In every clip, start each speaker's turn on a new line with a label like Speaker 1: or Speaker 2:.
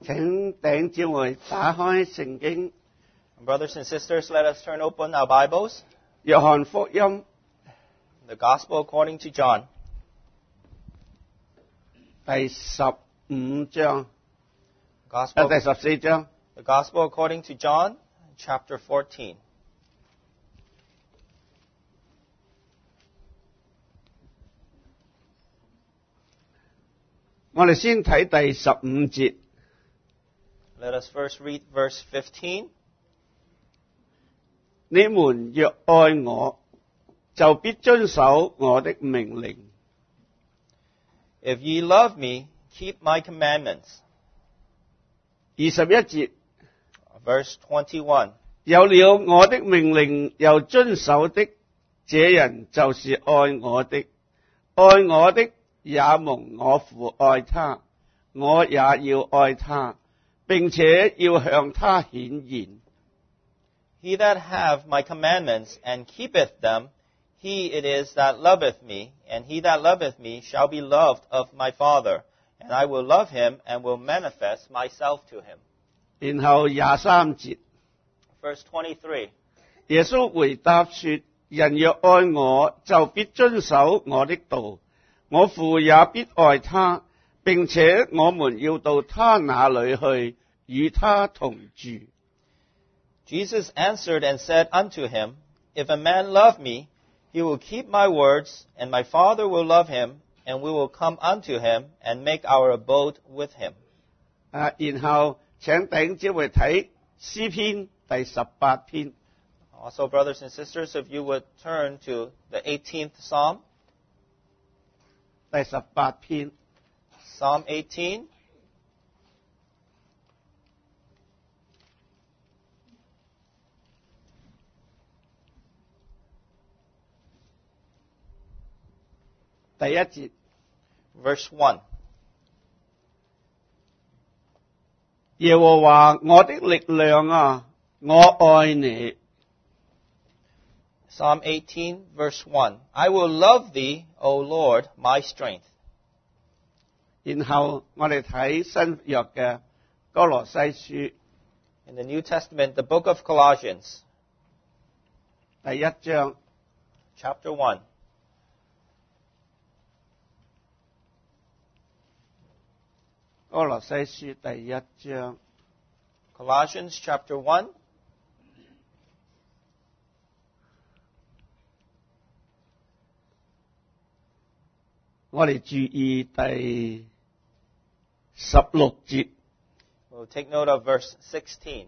Speaker 1: 請弟兄姊妹打開聖經，
Speaker 2: Brothers and sisters, let us turn open our Bibles.
Speaker 1: 約翰福音
Speaker 2: The Gospel according to John,
Speaker 1: 第15章，
Speaker 2: Gospel,
Speaker 1: 第14章。
Speaker 2: the Gospel according to John, chapter 14.
Speaker 1: 我哋先睇第15節。
Speaker 2: Let us first read verse 15.
Speaker 1: 你們若愛我，就必遵守我的命令。
Speaker 2: If ye love me, keep my commandments.
Speaker 1: 21節，
Speaker 2: Verse 21.
Speaker 1: 有了我的命令又遵守的，這人就是愛我的。愛我的也蒙我父愛他，我也要愛他，並且要向他顯現。
Speaker 2: He that have my commandments and keepeth them, he it is that loveth me, and he that loveth me shall be loved of my Father, and I will love him and will manifest myself to him.
Speaker 1: 然後23節，
Speaker 2: Verse 23.
Speaker 1: 耶穌回答說：人若愛我，就必遵守我的道，我父也必愛他，並且我們要到他那裏去，與他同住。
Speaker 2: Jesus answered and said unto him, If a man love me, he will keep my words, and my Father will love him, and we will come unto him, and make our abode with him.
Speaker 1: 然後請弟兄姊妹睇詩篇第18篇。
Speaker 2: Also, brothers and sisters, if you would turn to the 18th Psalm,
Speaker 1: 第18篇
Speaker 2: Psalm 18,
Speaker 1: 第1節，
Speaker 2: verse 1.
Speaker 1: 耶和華我的力量啊，我愛你。
Speaker 2: Psalm 18, verse 1. I will love thee, O Lord, my strength.
Speaker 1: 然後我哋睇新約嘅哥羅西書
Speaker 2: In the New Testament, the book of Colossians,
Speaker 1: 第1章
Speaker 2: chapter 1.
Speaker 1: 哥羅西書第1章
Speaker 2: Colossians chapter 1,
Speaker 1: 我哋注意第16節，
Speaker 2: we'll take note of verse 16.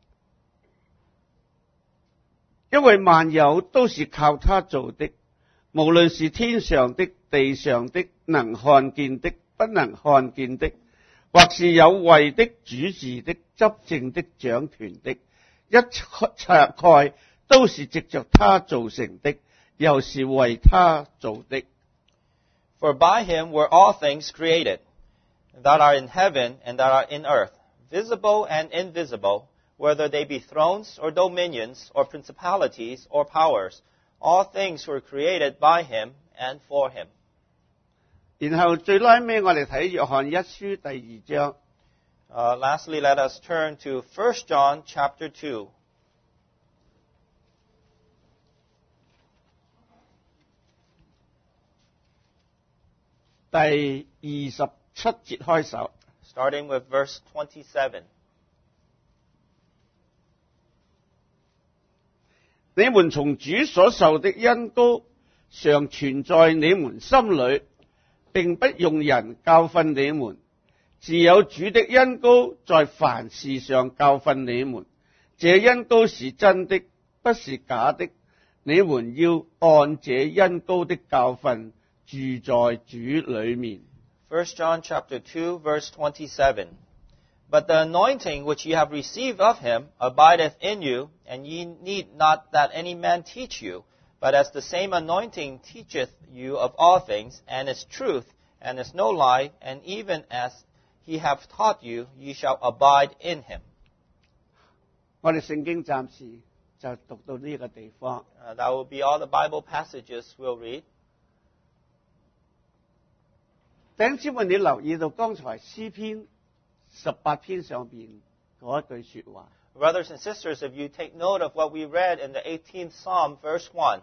Speaker 1: 因為萬有都是靠他做的，無論是天上的、地上的，能看見的、不能看見的，或是有位的、主治的、執政的、掌權的，一切都是藉着他造成的，又是為他做的。
Speaker 2: For by him were all things created, that are in heaven and that are in earth, visible and invisible, whether they be thrones or dominions or principalities or powers. All things were created by him and for him.
Speaker 1: 然後最拉尾我哋睇約翰一書第2章，
Speaker 2: Lastly, let us turn to 1 John chapter 2.
Speaker 1: 第27節開首。
Speaker 2: Starting with verse 27.
Speaker 1: 你們從主所受的恩膏常存在你們心裏，並不用人教訓你們，自有主的恩膏在凡事上教訓你們。這恩膏是真的，不是假的。你們要按這恩膏的教訓住在主裏面。
Speaker 2: 1 John chapter 2, verse 27. But the anointing which ye have received of him abideth in you, and ye need not that any man teach you, but as the same anointing teacheth you of all things, and is truth, and is no lie, and even as he hath taught you, ye shall abide in him.
Speaker 1: 我哋聖經暫時就讀到呢個地方。
Speaker 2: That will be all the Bible passages we'll read.
Speaker 1: 弟兄姊妹，你留意到剛才詩篇 18篇上邊嗰一句說話。
Speaker 2: Brothers and sisters, if you take note of what we read in the 18th Psalm, verse 1,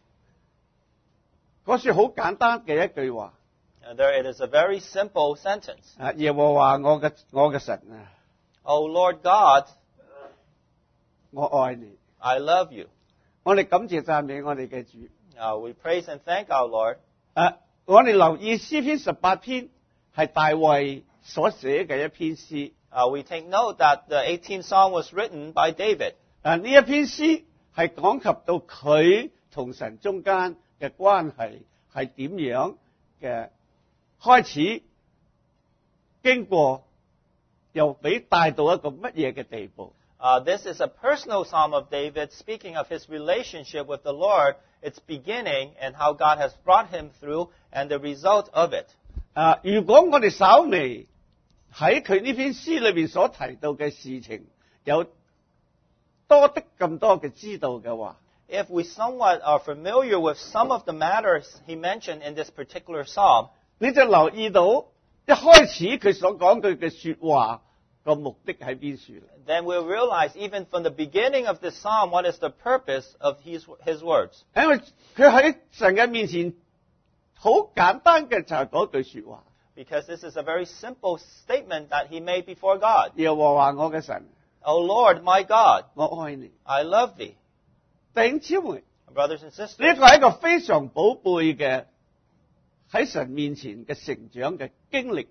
Speaker 1: 嗰說好簡單嘅一句話。
Speaker 2: there it is a very simple sentence.
Speaker 1: 耶和華我嘅神啊，
Speaker 2: O Lord God,
Speaker 1: 我愛你。
Speaker 2: I love you.
Speaker 1: 我哋感謝讚美我哋嘅主。
Speaker 2: We praise and thank our Lord.
Speaker 1: 我哋留意詩篇18篇係大衛所寫嘅一篇詩。
Speaker 2: We take note that the 18th Psalm was written by David.
Speaker 1: 呢一篇詩係講及到佢同神中間嘅關係係點樣嘅開始，經過又俾帶到一個乜嘢嘅地步。
Speaker 2: This is a personal Psalm of David speaking of his relationship with the Lord, its beginning, and how God has brought him through, and the result of it.
Speaker 1: 如果我哋稍微喺佢呢篇詩裏邊所提到嘅事情有多的咁多嘅知道嘅話，
Speaker 2: If we somewhat are familiar with some of the matters he mentioned in this particular Psalm,
Speaker 1: 你就留意到一開始佢所講佢嘅說話個目的喺邊處啦。
Speaker 2: then we'll realize even from the beginning of this Psalm what is the purpose of his words.
Speaker 1: 因為佢喺神嘅面前好簡單嘅就係嗰句說話。
Speaker 2: Because this is a very simple statement that he made before God.
Speaker 1: 耶和華我嘅神，
Speaker 2: O Lord, my God,
Speaker 1: 我愛你。
Speaker 2: I love thee.
Speaker 1: 弟兄姊妹，
Speaker 2: Brothers and sisters,
Speaker 1: 呢個係一個非常寶貝嘅喺神面前嘅成長嘅經歷。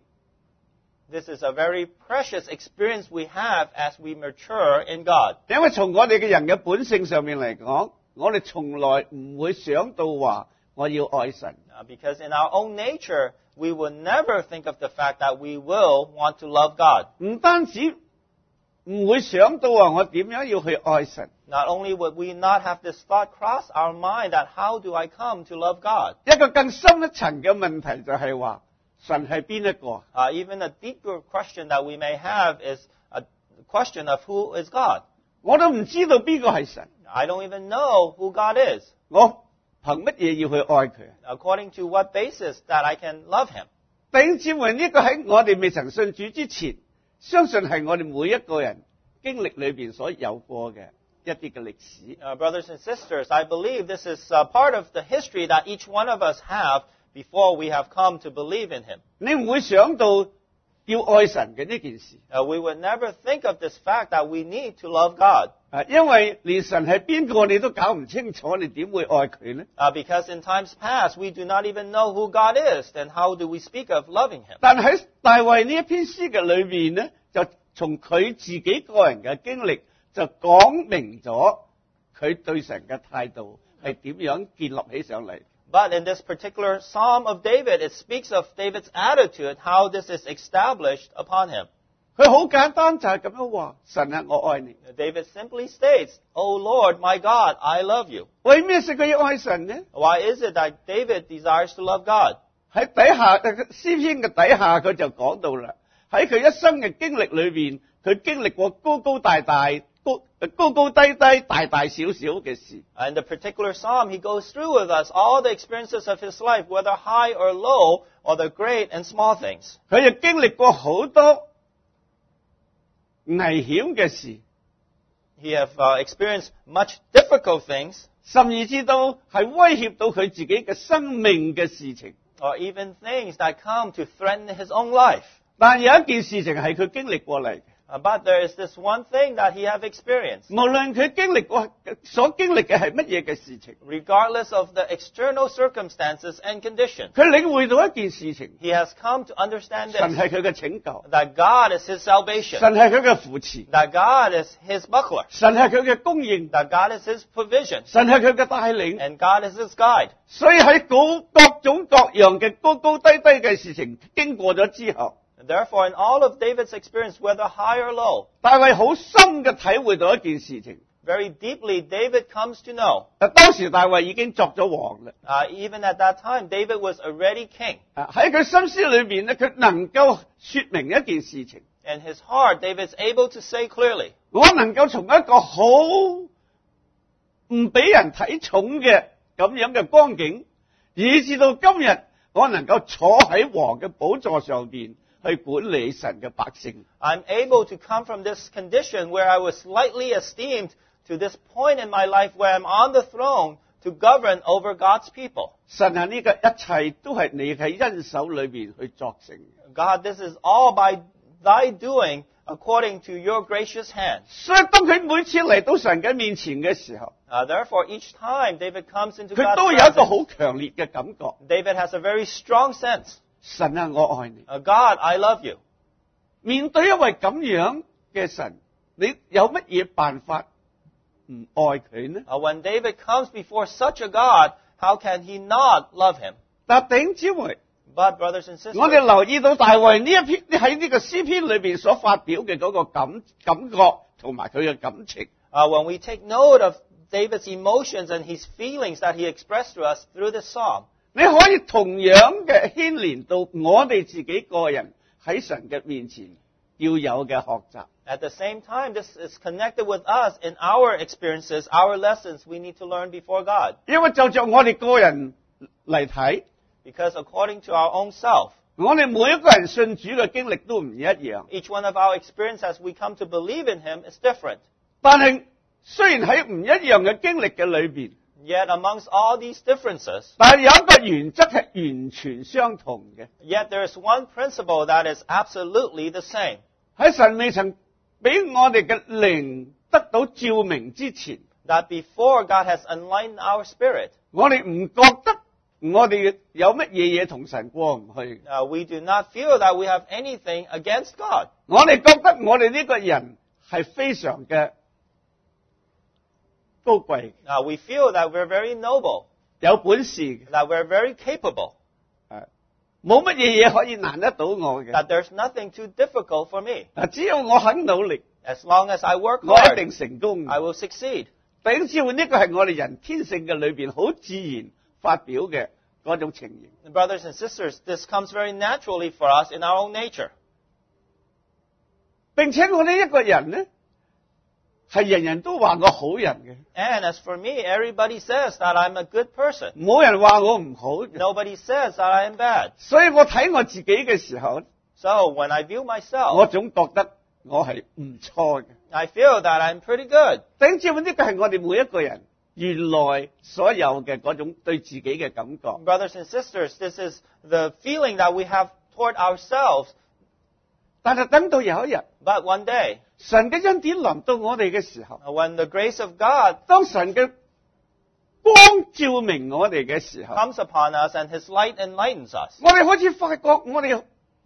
Speaker 2: this is a very precious experience we have as we mature in God.
Speaker 1: 因為從我哋嘅人嘅本性上面嚟講，我哋從來唔會想到話我要愛神。
Speaker 2: Because in our own nature, we will never think of the fact that we will want to love God.
Speaker 1: 唔單止唔會想到話我點樣要去愛神，
Speaker 2: Not only would we not have this thought cross our mind that how do I come to love God?
Speaker 1: 一個更深一層嘅問題就係話神係邊一個？
Speaker 2: Even a deeper question that we may have is a question of who is God.
Speaker 1: 我都唔知道邊個係神，
Speaker 2: I don't even know who God is.
Speaker 1: 我憑乜嘢要去愛佢？
Speaker 2: According to what basis that I can love Him?
Speaker 1: 弟兄姊妹，呢個喺我哋未曾信主之前，相信係我哋每一個人經歷裏邊所有過嘅一啲嘅歷史。
Speaker 2: Brothers and sisters, I believe this is part of the history that each one of us have before we have come to believe in Him.
Speaker 1: 你唔會想到要愛神嘅呢件事，
Speaker 2: We would never think of this fact that we need to love God.
Speaker 1: 因為連神係邊個你都搞唔清楚，你點會愛佢呢？
Speaker 2: Because in times past, we do not even know who God is, then how do we speak of loving Him?
Speaker 1: 但喺大衛呢一篇詩嘅裏邊呢，就從佢自己個人嘅經歷，就講明咗佢對神嘅態度係點樣建立起上嚟。
Speaker 2: But in this particular Psalm of David, it speaks of David's attitude, how this is established upon him.
Speaker 1: 佢好簡單就係咁樣話：神啊，我愛你。
Speaker 2: David simply states, O Lord, my God, I love you.
Speaker 1: 為咩事佢要愛神呢？
Speaker 2: Why is it that David desires to love God?
Speaker 1: 喺底下詩篇嘅底下，佢就講到啦。喺佢一生嘅經歷裏邊，佢經歷過高高低低、大大小小嘅事。
Speaker 2: In the particular Psalm, he goes through with us all the experiences of his life, whether high or low, or the great and small things.
Speaker 1: 佢亦經歷過好多危險嘅事，
Speaker 2: He have experienced much difficult things,
Speaker 1: 甚至到係威脅到佢自己嘅生命嘅事情。
Speaker 2: or even things that come to threaten his own life.
Speaker 1: 但有一件事情係佢經歷過嚟嘅，
Speaker 2: But there is this one thing that he have experienced.
Speaker 1: 無論佢經歷過所經歷嘅係乜嘢嘅事情，
Speaker 2: Regardless of the external circumstances and conditions,
Speaker 1: 佢領會到一件事情：
Speaker 2: he has come to understand
Speaker 1: 神
Speaker 2: this,
Speaker 1: 係佢嘅拯救，
Speaker 2: that God is his salvation,
Speaker 1: 神係佢嘅扶持，
Speaker 2: that God is his buckler,
Speaker 1: 神係佢嘅供應，
Speaker 2: that God is his provision,
Speaker 1: 神係佢嘅帶領。
Speaker 2: and God is his guide.
Speaker 1: 所以喺各種各樣嘅高高低低嘅事情經過咗之後，
Speaker 2: And therefore, in all of David's experience, whether high or low,
Speaker 1: 大衛好深嘅體會到一件事情。
Speaker 2: very deeply, David comes to know.
Speaker 1: 當時大衛已經作咗王啦。
Speaker 2: Even at that time, David was already king.
Speaker 1: 喺佢心思裏邊咧，佢能夠說明一件事情。
Speaker 2: In his heart, David's able to say clearly,
Speaker 1: 我能夠從一個好唔俾人睇重嘅咁樣嘅光景，以至到今日我能夠坐喺王嘅寶座上邊去管理神嘅百姓。
Speaker 2: I'm able to come from this condition where I was lightly esteemed to this point in my life where I'm on the throne to govern over God's people.
Speaker 1: 神啊，呢個一切都係你喺恩手裏邊去作成嘅。
Speaker 2: God, this is all by thy doing according to your gracious hand.
Speaker 1: 所以當佢每次嚟到神嘅面前嘅時候，
Speaker 2: Therefore, each time David comes into
Speaker 1: 佢
Speaker 2: God's
Speaker 1: 都有一個好
Speaker 2: presence,
Speaker 1: 強烈嘅感覺。
Speaker 2: David has a very strong sense.
Speaker 1: 神啊，我愛你。
Speaker 2: God, I love you.
Speaker 1: 面對一位咁樣嘅神，你有乜嘢辦法唔愛佢呢？
Speaker 2: When David comes before such a God, how can he not love him?
Speaker 1: 但弟兄姊妹，
Speaker 2: But, brothers and
Speaker 1: 我哋
Speaker 2: sisters,
Speaker 1: 留意到大衛呢一篇喺呢個詩篇裏邊所發表嘅嗰個感覺同埋佢嘅感情，
Speaker 2: when we take note of David's emotions and his feelings that he expressed to us through this psalm,
Speaker 1: 你可以同樣嘅牽連到我哋自己個人喺神嘅面前要有嘅學習。
Speaker 2: at the same time, this is connected with us in our experiences, our lessons we need to learn before God.
Speaker 1: 因為就着我哋個人嚟睇，
Speaker 2: Because according to our own self,
Speaker 1: 我哋每一個人信主嘅經歷都唔一樣。
Speaker 2: each one of our experiences as we come to believe in him is different.
Speaker 1: 但係雖然喺唔一樣嘅經歷嘅裏邊，
Speaker 2: Yet amongst all these differences,
Speaker 1: 但係有一個原則係完全相同嘅。
Speaker 2: yet there is one principle that is absolutely the same.
Speaker 1: 喺神未曾俾我哋嘅靈得到照明之前，
Speaker 2: That before God has enlightened our spirit,
Speaker 1: 我哋唔覺得我哋有乜嘢同神過唔去。
Speaker 2: we do not feel that we have anything against God.
Speaker 1: 我哋覺得我哋呢個人係非常嘅高貴，
Speaker 2: We feel that we're very noble,
Speaker 1: 有本事嘅，
Speaker 2: that we're very capable,
Speaker 1: 冇乜嘢可以難得到我嘅。
Speaker 2: that there's nothing too difficult for me.
Speaker 1: 只要我肯努力，
Speaker 2: As long as I work
Speaker 1: 我一
Speaker 2: hard,
Speaker 1: 定成功。
Speaker 2: I will succeed.
Speaker 1: 弟兄姊妹，呢個係我哋人天性嘅裏邊好自然發表嘅嗰種情形。
Speaker 2: Brothers and sisters, this comes very naturally for us in our own nature.
Speaker 1: 並且我呢一個人呢，係人人都話我好人嘅，
Speaker 2: And as for me, everybody says that I'm a good person.
Speaker 1: 冇人話我唔好嘅。
Speaker 2: Nobody says that I am bad.
Speaker 1: 所以我睇我自己嘅時候，
Speaker 2: So when I view
Speaker 1: 我
Speaker 2: myself,
Speaker 1: 總覺得我係唔錯嘅。
Speaker 2: I feel that I'm pretty good.
Speaker 1: 弟兄姊妹，呢個係我哋每一個人原來所有嘅嗰種對自己嘅感覺。
Speaker 2: Brothers and sisters, this is the feeling that we have toward ourselves.
Speaker 1: 但係等到有一日，
Speaker 2: But one day,
Speaker 1: 神嘅恩典臨到我哋嘅時候，
Speaker 2: when the grace of God
Speaker 1: 當神嘅光照明我哋嘅時候，
Speaker 2: comes upon us and His light enlightens us,
Speaker 1: 我哋開始發覺我哋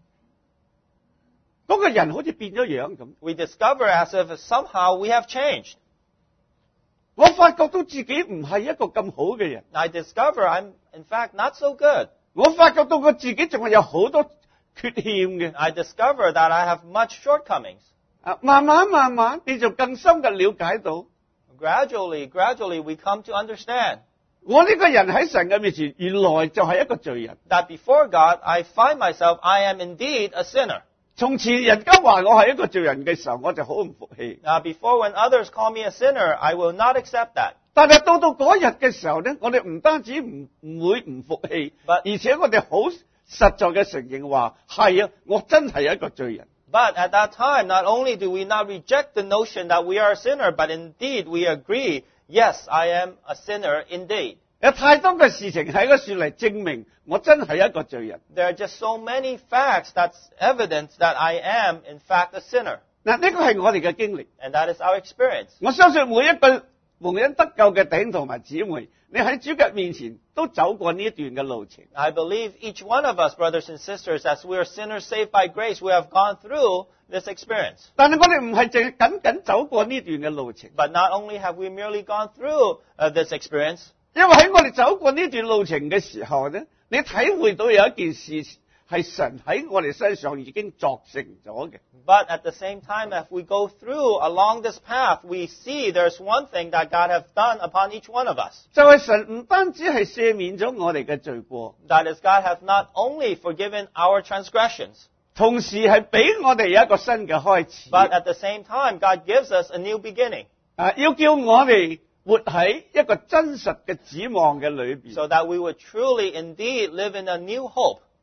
Speaker 1: 嗰個人好似變咗樣咁。
Speaker 2: we discover as if somehow we have changed.
Speaker 1: 我發覺到自己唔係一個咁好嘅人，
Speaker 2: I discover I'm, in fact, not so good.
Speaker 1: 我發覺到我自己仲係有好多缺欠嘅。
Speaker 2: I discover that I have much shortcomings.
Speaker 1: 慢慢，你就更深嘅了解到，
Speaker 2: Gradually, we come to understand
Speaker 1: 我呢個人喺神嘅面前，原來就係一個罪人。
Speaker 2: that before God, I find myself, I am indeed a sinner.
Speaker 1: 從前人家話我係一個罪人嘅時候，我就好唔服氣。
Speaker 2: Before when others call me a sinner, I will not accept that.
Speaker 1: 但係到嗰日嘅時候呢，我哋唔單止唔會唔服氣，
Speaker 2: But-
Speaker 1: 而且我哋好實在嘅承認話，係啊，我真係一個罪人。
Speaker 2: But at that time, not only do we not reject the notion that we are a sinner, but indeed we agree, yes, I am a sinner indeed.
Speaker 1: 有太多嘅事情喺嗰處嚟證明我真係一個罪人。
Speaker 2: There are just so many facts that's evidence that I am, in fact, a sinner.
Speaker 1: 嗱，呢個係我哋嘅經歷。
Speaker 2: And that is our experience.
Speaker 1: 我相信每一個蒙恩得救嘅弟兄同埋姊妹，你喺主嘅面前都走過呢一段嘅路程。
Speaker 2: I believe each one of us, brothers and sisters, as we are sinners saved by grace, we have gone through this experience.
Speaker 1: 但係我哋唔係淨係僅走過呢段嘅路程，
Speaker 2: But not only have we merely gone through this experience,
Speaker 1: 因為喺我哋走過呢段路程嘅時候呢，你體會到有一件事係神喺我哋身上已經作成咗嘅。
Speaker 2: but at the same time, as we go through along this path, we see there's one thing that God has done upon each one of us.
Speaker 1: 就係神唔單止係赦免咗我哋嘅罪過，
Speaker 2: That is, God has not only forgiven our transgressions,
Speaker 1: 同時係俾我哋有一個新嘅開始。
Speaker 2: but at the same time, God gives us a new beginning,
Speaker 1: 要叫我哋活喺一個真實嘅指望嘅裏邊。
Speaker 2: so that we would truly indeed live in a new hope.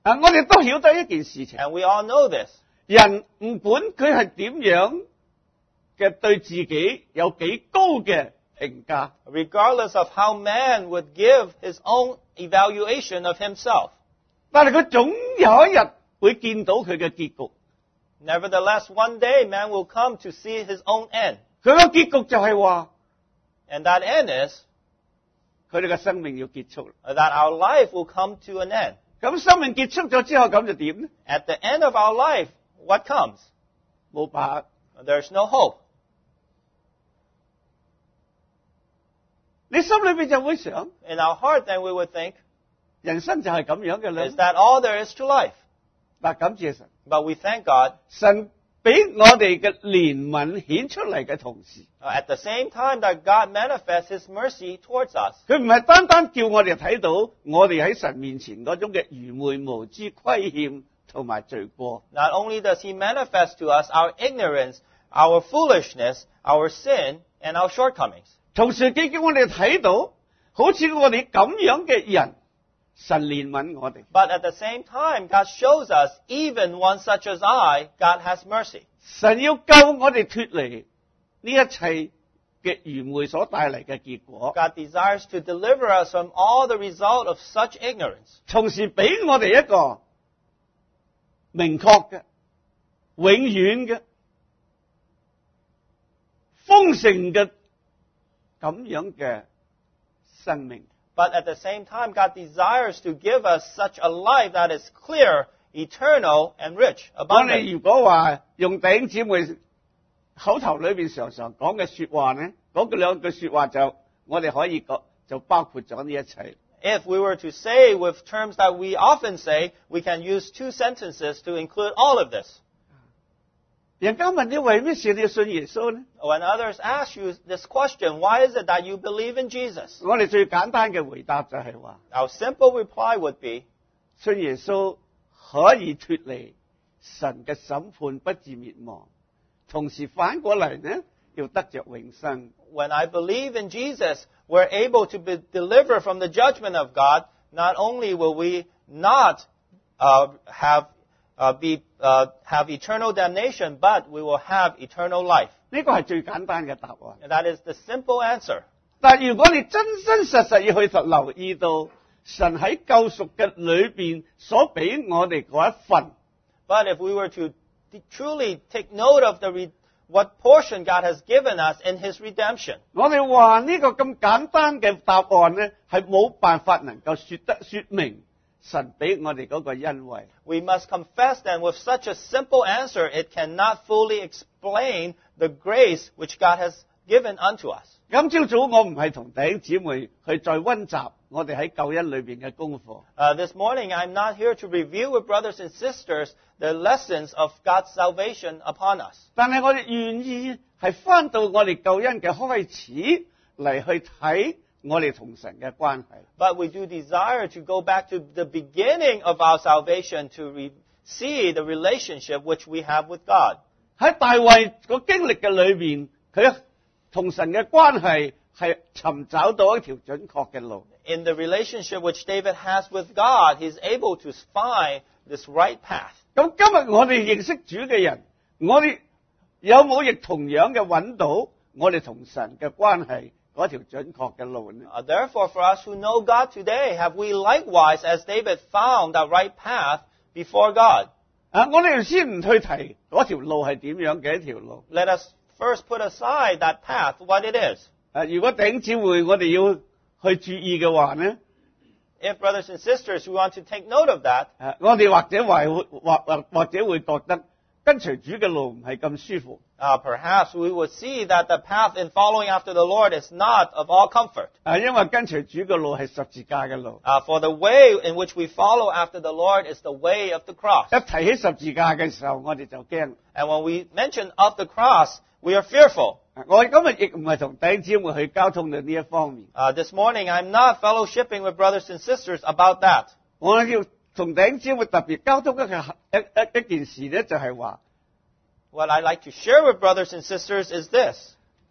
Speaker 1: 我哋都曉得一件事情，
Speaker 2: And we all know this.
Speaker 1: 人唔管佢係點樣嘅對自己有幾高嘅評價，
Speaker 2: Regardless of how man would give his own evaluation of himself.
Speaker 1: 但係佢總有一日會見到佢嘅結局。
Speaker 2: Nevertheless, one day man will come to see his own end.
Speaker 1: 佢個結局就係話，
Speaker 2: And that end is
Speaker 1: 佢哋嘅生命要結束啦。
Speaker 2: that our life will come to an end.
Speaker 1: 咁生命結束咗之後，咁就點呢？
Speaker 2: At the end of our life, what comes?
Speaker 1: 冇把握。
Speaker 2: There's no hope.
Speaker 1: 你心裏邊就會想，
Speaker 2: In our heart, then we would think,
Speaker 1: 人生就係咁樣嘅
Speaker 2: is
Speaker 1: 啦。
Speaker 2: that all there is to life?
Speaker 1: 嗱，感謝神，
Speaker 2: But we thank God.
Speaker 1: 神俾我哋嘅憐憫顯出嚟嘅同時，
Speaker 2: At the same time that God manifests His mercy towards us.
Speaker 1: 佢唔係單單叫我哋睇到我哋喺神面前嗰種嘅愚昧無知、虧欠同埋罪過，
Speaker 2: Not only does He manifest to us our ignorance, our foolishness, our sin, and our shortcomings.
Speaker 1: 同時佢叫我哋睇到，好似我哋咁樣嘅人，神憐憫我哋。
Speaker 2: But at the same time, God shows us, even one such as I, God has mercy.
Speaker 1: 神要救我哋脫離呢一切嘅愚昧所帶嚟嘅結果，
Speaker 2: God desires to deliver us from all the result of such ignorance.
Speaker 1: 同時俾我哋一個明確嘅、永遠嘅、豐盛嘅咁樣嘅生命。
Speaker 2: But at the same time, God desires to give us such a life that is clear, eternal, and rich,
Speaker 1: 我
Speaker 2: abundant.
Speaker 1: 哋如果話用弟兄姊妹口頭裏邊常常講嘅說話呢，嗰兩句說話就我哋可以講就包括咗呢一切。
Speaker 2: If we were to say with terms that we often say, we can use 2 sentences to include all of this.
Speaker 1: 人家問你為咩事你要信耶穌呢？
Speaker 2: When others ask you this question, why is it that you believe in Jesus?
Speaker 1: 我哋最簡單嘅回答就係話，
Speaker 2: Our simple reply would be,
Speaker 1: 信耶穌可以脫離神嘅審判，不致滅亡，同時反過嚟呢，要得着永生。
Speaker 2: when I believe in Jesus, we're able to be delivered from the judgment of God. Not only will we not have eternal damnation, but we will have eternal life.
Speaker 1: 呢個係最簡單嘅答案。
Speaker 2: And that is the simple answer.
Speaker 1: 但係如果你真真實實要去留意到神喺救贖嘅裏邊所俾我哋嗰一份，
Speaker 2: But if we were to truly take note of what portion God has given us in His redemption,
Speaker 1: 我哋話呢個咁簡單嘅答案呢，係冇辦法能夠說明神俾我哋嗰個恩惠。
Speaker 2: we must confess that with such a simple answer, it cannot fully explain the grace which God has given unto us.
Speaker 1: 今朝早我唔係同弟兄姊妹去再溫習我哋喺救恩裏邊嘅功課，
Speaker 2: This morning, I'm not here to review with brothers and sisters the lessons of God's salvation upon us.
Speaker 1: 但係我哋願意係翻到我哋救恩嘅開始嚟去睇我哋同神嘅關係。
Speaker 2: But we do desire to go back to the beginning of our salvation to see the relationship which we have with God.
Speaker 1: 喺大衛個經歷嘅裏邊，佢同神嘅關係係尋找到一條準確嘅路。
Speaker 2: In the relationship which David has with God, he's able to find this right path.
Speaker 1: 咁今日我哋認識主嘅人，我哋有冇亦同樣嘅揾到我哋同神嘅關係嗰條準確嘅路呢？
Speaker 2: Therefore, for us who know God today, have we likewise, as David, found that right path before God?
Speaker 1: 我哋先唔去提嗰條路係點樣嘅一條路。
Speaker 2: Let us first put aside that path, what it is.
Speaker 1: 如果弟兄姊妹我哋要去注意嘅話呢，
Speaker 2: If brothers and sisters, we want to take note of that,
Speaker 1: 我哋或者會覺得跟隨主嘅路唔係咁舒服。
Speaker 2: perhaps we would see that the path in following after the Lord is not of all comfort.
Speaker 1: 因為跟隨主嘅路係十字架嘅路。
Speaker 2: For the way in which we follow after the Lord is the way of the cross.
Speaker 1: 一提起十字架嘅時候，我哋就驚。
Speaker 2: And when we mention of the cross, we are fearful.
Speaker 1: 我今日亦唔係同弟兄姊妹去交通到呢一方面。
Speaker 2: This morning, I'm not fellowshipping with brothers and sisters about that.
Speaker 1: 我要同弟兄姊妹特別交通一件事呢，就係話
Speaker 2: What I'd like to share with brothers and sisters is this.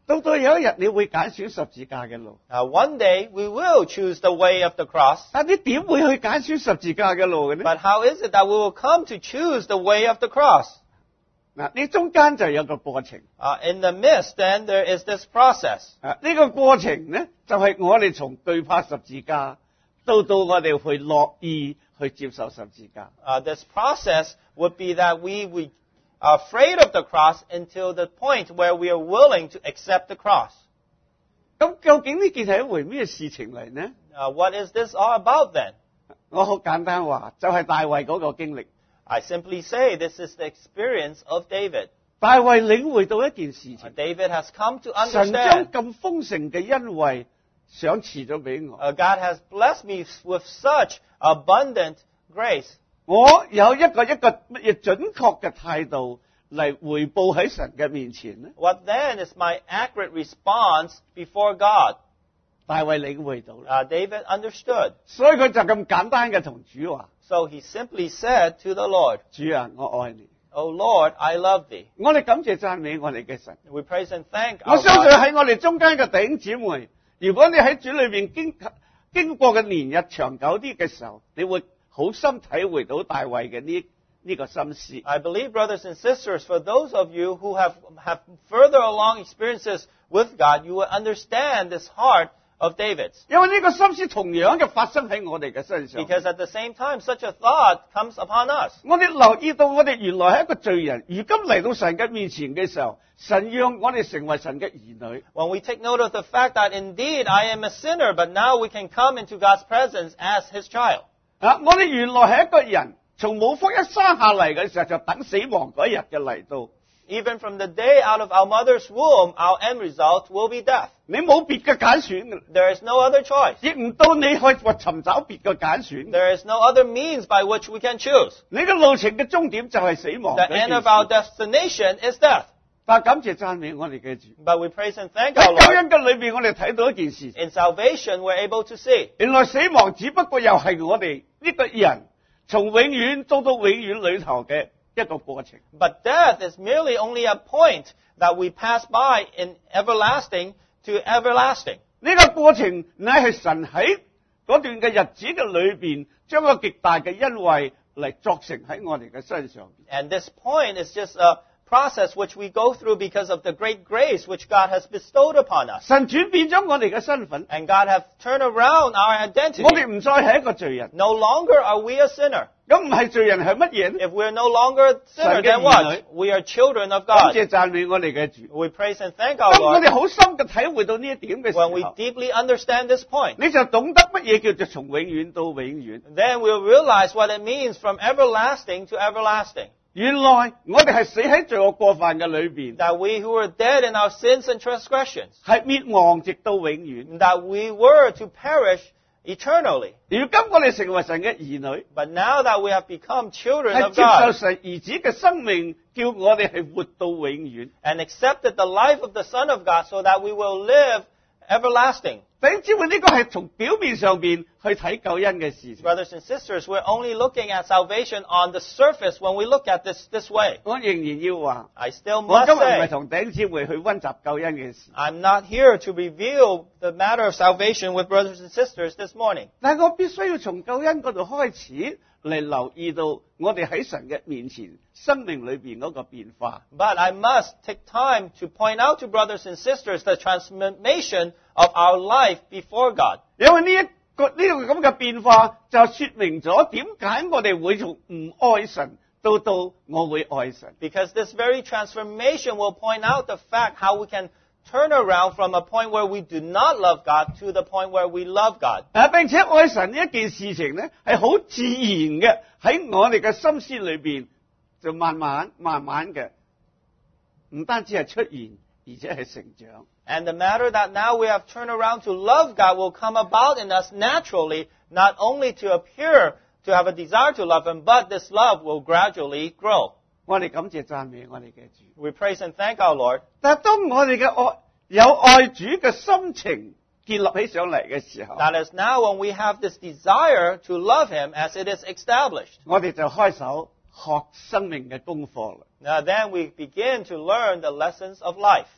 Speaker 1: 到有一日你會揀選十字架嘅路，
Speaker 2: One day we will choose the way of the cross.
Speaker 1: 但你點會去揀選十字架嘅路嘅呢？
Speaker 2: But how is it that we will come to choose the way of the cross?
Speaker 1: 嗱，呢中間就有個過程。
Speaker 2: In the midst, then, there is this process.
Speaker 1: 呢個過程呢，就係我哋從懼怕十字架，到我哋去樂意去接受十字架。
Speaker 2: This process would be that we are afraid of the cross until the point where we are willing to accept the cross.
Speaker 1: 咁究竟呢件係一回咩事情嚟呢？
Speaker 2: What is this all about then?
Speaker 1: 我好簡單話，就係大衛嗰個經歷。
Speaker 2: I simply say this is the experience of David.
Speaker 1: 大衛領會到一件事情，
Speaker 2: David has come to
Speaker 1: 神將
Speaker 2: understand
Speaker 1: 咁豐盛嘅恩惠賞賜咗俾我，
Speaker 2: God has blessed me with such abundant grace.
Speaker 1: 我有一個乜嘢準確嘅態度嚟回報喺神嘅面前呢？
Speaker 2: What then is my accurate response before God?
Speaker 1: 大衛領會到啦，
Speaker 2: David understood.
Speaker 1: 所以佢就咁簡單嘅同主話：
Speaker 2: So he simply said to the Lord,
Speaker 1: 主啊，我愛你。
Speaker 2: Oh Lord, I love thee.
Speaker 1: 我哋感謝讚美我哋嘅神。
Speaker 2: We praise and thank
Speaker 1: 我
Speaker 2: our
Speaker 1: 相信
Speaker 2: God.
Speaker 1: 喺我哋中間嘅弟兄姊妹，如果你喺主裏面經過嘅年日長久啲嘅時候，你會好深體會到大衛嘅呢個心思。
Speaker 2: I believe, brothers and sisters, for those of you who have further along experiences with God, you will understand this heart of David's.
Speaker 1: 因為呢個心思同樣嘅發生喺我哋嘅身上。
Speaker 2: Because at the same time, such a thought comes upon us.
Speaker 1: 我哋留意到我哋原來係一個罪人，如今嚟到神嘅面前嘅時候，神讓我哋成為神嘅兒女。
Speaker 2: When we take note of the fact that indeed I am a sinner, but now we can come into God's presence as His child.
Speaker 1: 我哋原來係一個人，從母腹一生下嚟嘅時候就等死亡嗰日嘅嚟到。
Speaker 2: Even from the day out of our mother's womb, our end result will be death.
Speaker 1: 你冇別嘅揀選㗎，
Speaker 2: There is no other choice.
Speaker 1: 亦唔到你去尋找別嘅揀選。
Speaker 2: There is no other means by which we can choose.
Speaker 1: 你嘅路程嘅終點就係死亡
Speaker 2: The
Speaker 1: 嗰件
Speaker 2: end of our
Speaker 1: 事。
Speaker 2: destination is death.
Speaker 1: 但感謝讚美我哋嘅主。
Speaker 2: But we praise and thank our
Speaker 1: 喺救
Speaker 2: Lord.
Speaker 1: 恩嘅裏邊，我哋睇到一件事，
Speaker 2: In salvation, we're able to see
Speaker 1: 原來死亡只不過又係我哋呢個人從永遠到永遠裏頭嘅一個過程。
Speaker 2: But death is merely only a point that we pass by in everlasting to everlasting.
Speaker 1: 呢個過程乃係神喺嗰段嘅日子嘅裏邊，將個極大嘅恩惠嚟作成喺我哋嘅身上。
Speaker 2: And this point is just a process which we go through because of the great grace which God has bestowed upon us.
Speaker 1: 神轉變咗我哋嘅身份，
Speaker 2: And God has turned around our
Speaker 1: 我
Speaker 2: identity.
Speaker 1: 哋唔再係一個罪人。
Speaker 2: No longer are we a sinner.
Speaker 1: 咁唔係罪人係乜嘢呢？
Speaker 2: If we're no longer a sinner,
Speaker 1: 神嘅
Speaker 2: then
Speaker 1: 兒女。
Speaker 2: what? We are children of
Speaker 1: 感
Speaker 2: God.
Speaker 1: 謝讚美我哋嘅主。
Speaker 2: We praise and thank our
Speaker 1: 當我
Speaker 2: Lord.
Speaker 1: 哋好深嘅體會到呢一點嘅時
Speaker 2: When we
Speaker 1: 候，
Speaker 2: deeply understand this point,
Speaker 1: 你就懂得乜嘢叫做從永遠到永遠。
Speaker 2: then we'll realize what it means from everlasting to everlasting.
Speaker 1: 原來我哋係死喺罪惡過犯嘅裏邊，
Speaker 2: That we who were dead in our sins and transgressions,
Speaker 1: 係滅亡直到永遠。
Speaker 2: that we were to perish eternally.
Speaker 1: 如今我哋成為神嘅兒女，
Speaker 2: But now that we have become children
Speaker 1: 係
Speaker 2: of
Speaker 1: 接受
Speaker 2: God
Speaker 1: 神兒子嘅生命，叫我哋係活到永遠。
Speaker 2: and accepted the life of the Son of God so that we will live everlasting.
Speaker 1: 弟兄姊妹，呢個係從表面上邊去睇救恩嘅事情。
Speaker 2: Brothers and sisters, we're only looking at salvation on the surface when we look at this way.
Speaker 1: 我仍然要話，
Speaker 2: I still
Speaker 1: 我
Speaker 2: must
Speaker 1: 今日唔係
Speaker 2: say,
Speaker 1: 同弟兄姊妹去溫習救恩嘅事，
Speaker 2: I'm not here to reveal the matter of salvation with brothers and sisters this morning.
Speaker 1: 但係我必須要從救恩嗰度開始嚟留意到我哋喺神嘅面前生命裏邊嗰個變化。
Speaker 2: But I must take time to point out to brothers and sisters the transformation of our life before God.
Speaker 1: 因為呢個咁嘅變化，就說明咗點解我哋會從唔愛神到我會愛神。
Speaker 2: Because this very transformation will point out the fact how we can turn around from a point where we do not love God to the point where we love God.
Speaker 1: 並且愛神呢一件事情呢，係好自然嘅喺我哋嘅心思裏邊，就慢慢嘅，唔單止係出現，而且係成長。
Speaker 2: And the matter that now we have turned around to love God will come about in us naturally, not only to appear to have a desire to love Him, but this love will gradually grow.
Speaker 1: 我哋感謝讚美我哋嘅主。
Speaker 2: We praise and thank our Lord.
Speaker 1: 但係當我哋嘅有愛主嘅心情建立起上嚟嘅時候，
Speaker 2: That is now when we have this desire to love Him as it is established.
Speaker 1: 我哋就開手學生命嘅功課啦。
Speaker 2: Now then we begin to learn the lessons of life.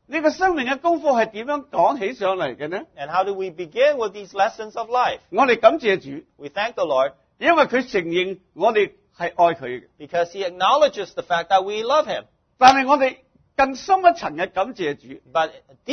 Speaker 1: 呢個生命嘅功課係點樣講起上嚟嘅呢？
Speaker 2: And how do we begin with these lessons of life?
Speaker 1: 我哋感謝主，
Speaker 2: We thank the Lord
Speaker 1: 因為佢承認我哋係愛佢嘅。
Speaker 2: because He acknowledges the fact that we love Him.
Speaker 1: 但係我哋更深一層嘅感謝主，
Speaker 2: But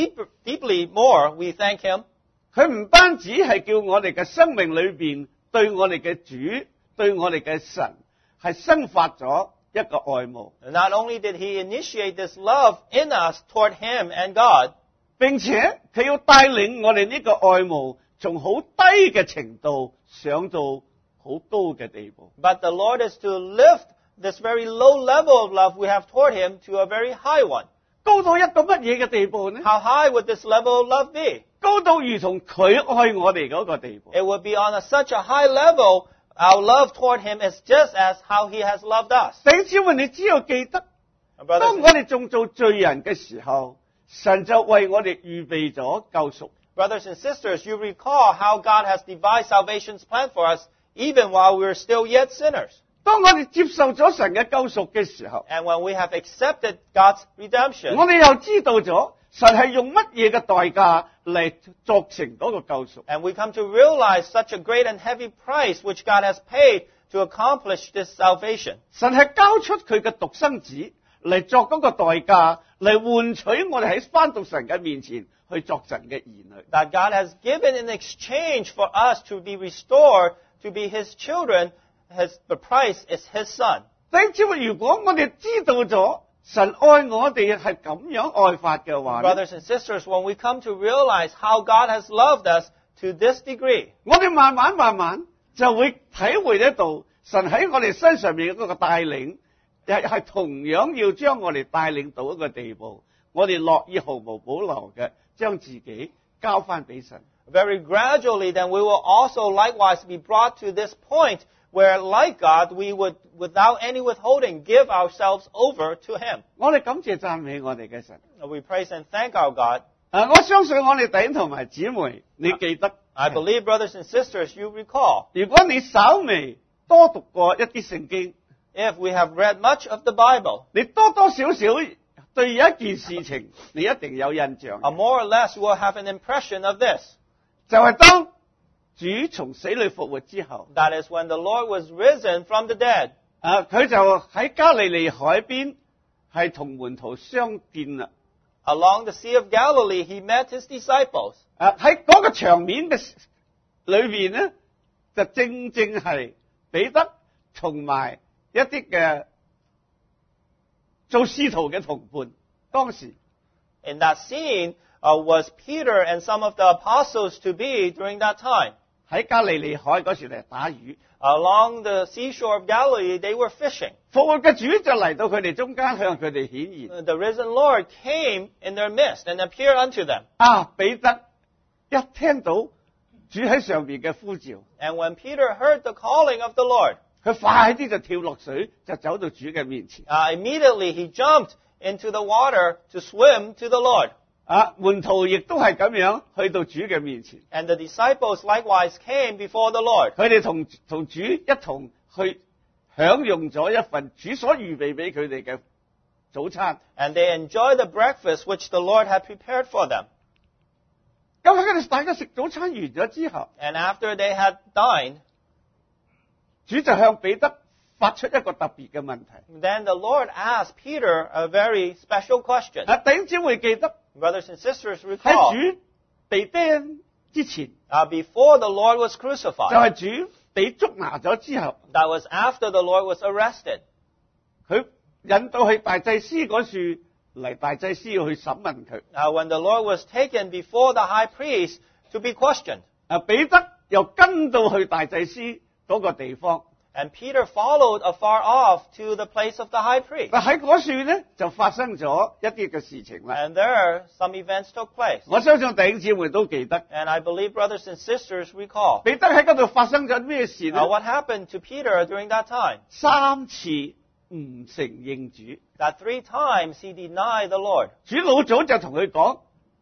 Speaker 2: deeply more, we thank Him
Speaker 1: 佢唔單止係叫我哋嘅生命裏邊對我哋嘅主、對我哋嘅神係生發咗一個愛慕，
Speaker 2: Not only did He initiate this love in us toward Him and God,
Speaker 1: 並且佢要帶領我哋呢個愛慕從好低嘅程度上到好高嘅地步。
Speaker 2: but the Lord is to lift this very low level of love we have toward Him to a very high one.
Speaker 1: 高到一個乜嘢嘅地步呢？
Speaker 2: How high would this level of love be?
Speaker 1: 高到如同佢愛我哋嗰個地步。
Speaker 2: It would be on such a high level, our love toward Him is just as how He has loved us.
Speaker 1: 弟兄姊妹，你只要記得，
Speaker 2: Brothers
Speaker 1: 當我哋仲做罪人嘅時候，神就為我哋預備咗救贖。
Speaker 2: Brothers and sisters, you recall how God has devised salvation's plan for us even while we are still yet sinners.
Speaker 1: 當我哋接受咗神嘅救贖嘅時候，
Speaker 2: And when we have accepted God's redemption,
Speaker 1: 我哋又知道咗神係用乜嘢嘅代價嚟作成嗰個救贖。
Speaker 2: and we come to realize such a great and heavy price which God has paid to accomplish this salvation.
Speaker 1: 神係交出佢嘅獨生子嚟作嗰個代價，嚟換取我哋喺返到神嘅面前去作神嘅兒女。
Speaker 2: That God has given in exchange for us to be restored, to be His children. The price is His Son.
Speaker 1: 弟兄姊妹，如果我哋知道咗神愛我哋係咁樣愛法嘅話呢，
Speaker 2: Brothers and sisters, when we come to realize how God has loved us to this degree,
Speaker 1: 我哋慢慢就會體會得到神喺我哋身上面嗰個帶領，係同樣要將我哋帶領到一個地步，我哋樂意毫無保留嘅將自己交翻俾神。
Speaker 2: very gradually, then we will also likewise be brought to this point where, like God, we would, without any withholding, give ourselves over to Him.
Speaker 1: 我哋感謝讚美我哋嘅神。
Speaker 2: We praise and thank our God.
Speaker 1: 我相信我哋弟兄同埋姊妹，你記得，
Speaker 2: I believe, brothers and sisters, you recall,
Speaker 1: 如果你稍微多讀過一啲聖經，
Speaker 2: if we have read much of the Bible,
Speaker 1: 你多多少少對有一件事情，你一定有印象，
Speaker 2: more or less you will have an impression of this.
Speaker 1: 就係當主從死裏復活之後，
Speaker 2: That is when the Lord was risen from the dead.
Speaker 1: 佢就喺加利利海邊係同門徒相見啦。
Speaker 2: Along the Sea of Galilee, He met His disciples.
Speaker 1: 喺嗰個場面嘅裏邊咧，就正係彼得同埋一啲嘅做使徒嘅同伴。當時
Speaker 2: In that scene was Peter and some of the apostles to be during that time.
Speaker 1: 喺加利利海嗰時嚟打魚，
Speaker 2: Along the seashore of Galilee, they were fishing.
Speaker 1: 復活嘅主就嚟到佢哋中間，向佢哋顯現。
Speaker 2: The risen Lord came in their midst and appeared unto them.
Speaker 1: 彼得一聽到主喺上邊嘅呼召，
Speaker 2: And when Peter heard the calling of the Lord,
Speaker 1: 佢快啲就跳落水，就走到主嘅面前。
Speaker 2: immediately he jumped into the water to swim to the Lord.
Speaker 1: 門徒亦都係咁樣去到主嘅面前，
Speaker 2: And the disciples likewise came before the Lord.
Speaker 1: 佢哋同主一同去享用咗一份主所預備俾佢哋嘅早餐。
Speaker 2: And they enjoyed the breakfast which the Lord had prepared for them.
Speaker 1: 咁喺佢哋大家食早餐完咗之後，
Speaker 2: And after they had dined,
Speaker 1: 主就向彼得發出一個特別嘅問題。
Speaker 2: then the Lord asked Peter a very special question.
Speaker 1: 弟兄姊妹記得
Speaker 2: Brothers and sisters
Speaker 1: 喺
Speaker 2: recall,
Speaker 1: 主被釘之前，
Speaker 2: before the Lord was
Speaker 1: 就
Speaker 2: crucified,
Speaker 1: 係主被捉拿咗之後，
Speaker 2: that was after the Lord was arrested.
Speaker 1: 佢引到去大祭司嗰處嚟，大祭司要去審問佢。
Speaker 2: When the Lord was taken before the high priest to be questioned,
Speaker 1: 彼得又跟到去大祭司嗰個地方，
Speaker 2: and Peter followed afar off to the place of the high priest.
Speaker 1: 但喺嗰處咧就發生咗一啲嘅事情啦。
Speaker 2: And there, some events took place.
Speaker 1: 我相信弟兄姊妹都記得，
Speaker 2: And I believe brothers and sisters recall.
Speaker 1: 彼得喺嗰度發生咗咩事呢？
Speaker 2: What happened to Peter during that time?
Speaker 1: 3次唔承認主，
Speaker 2: That 3 times he denied the Lord.
Speaker 1: 主老早就同佢講：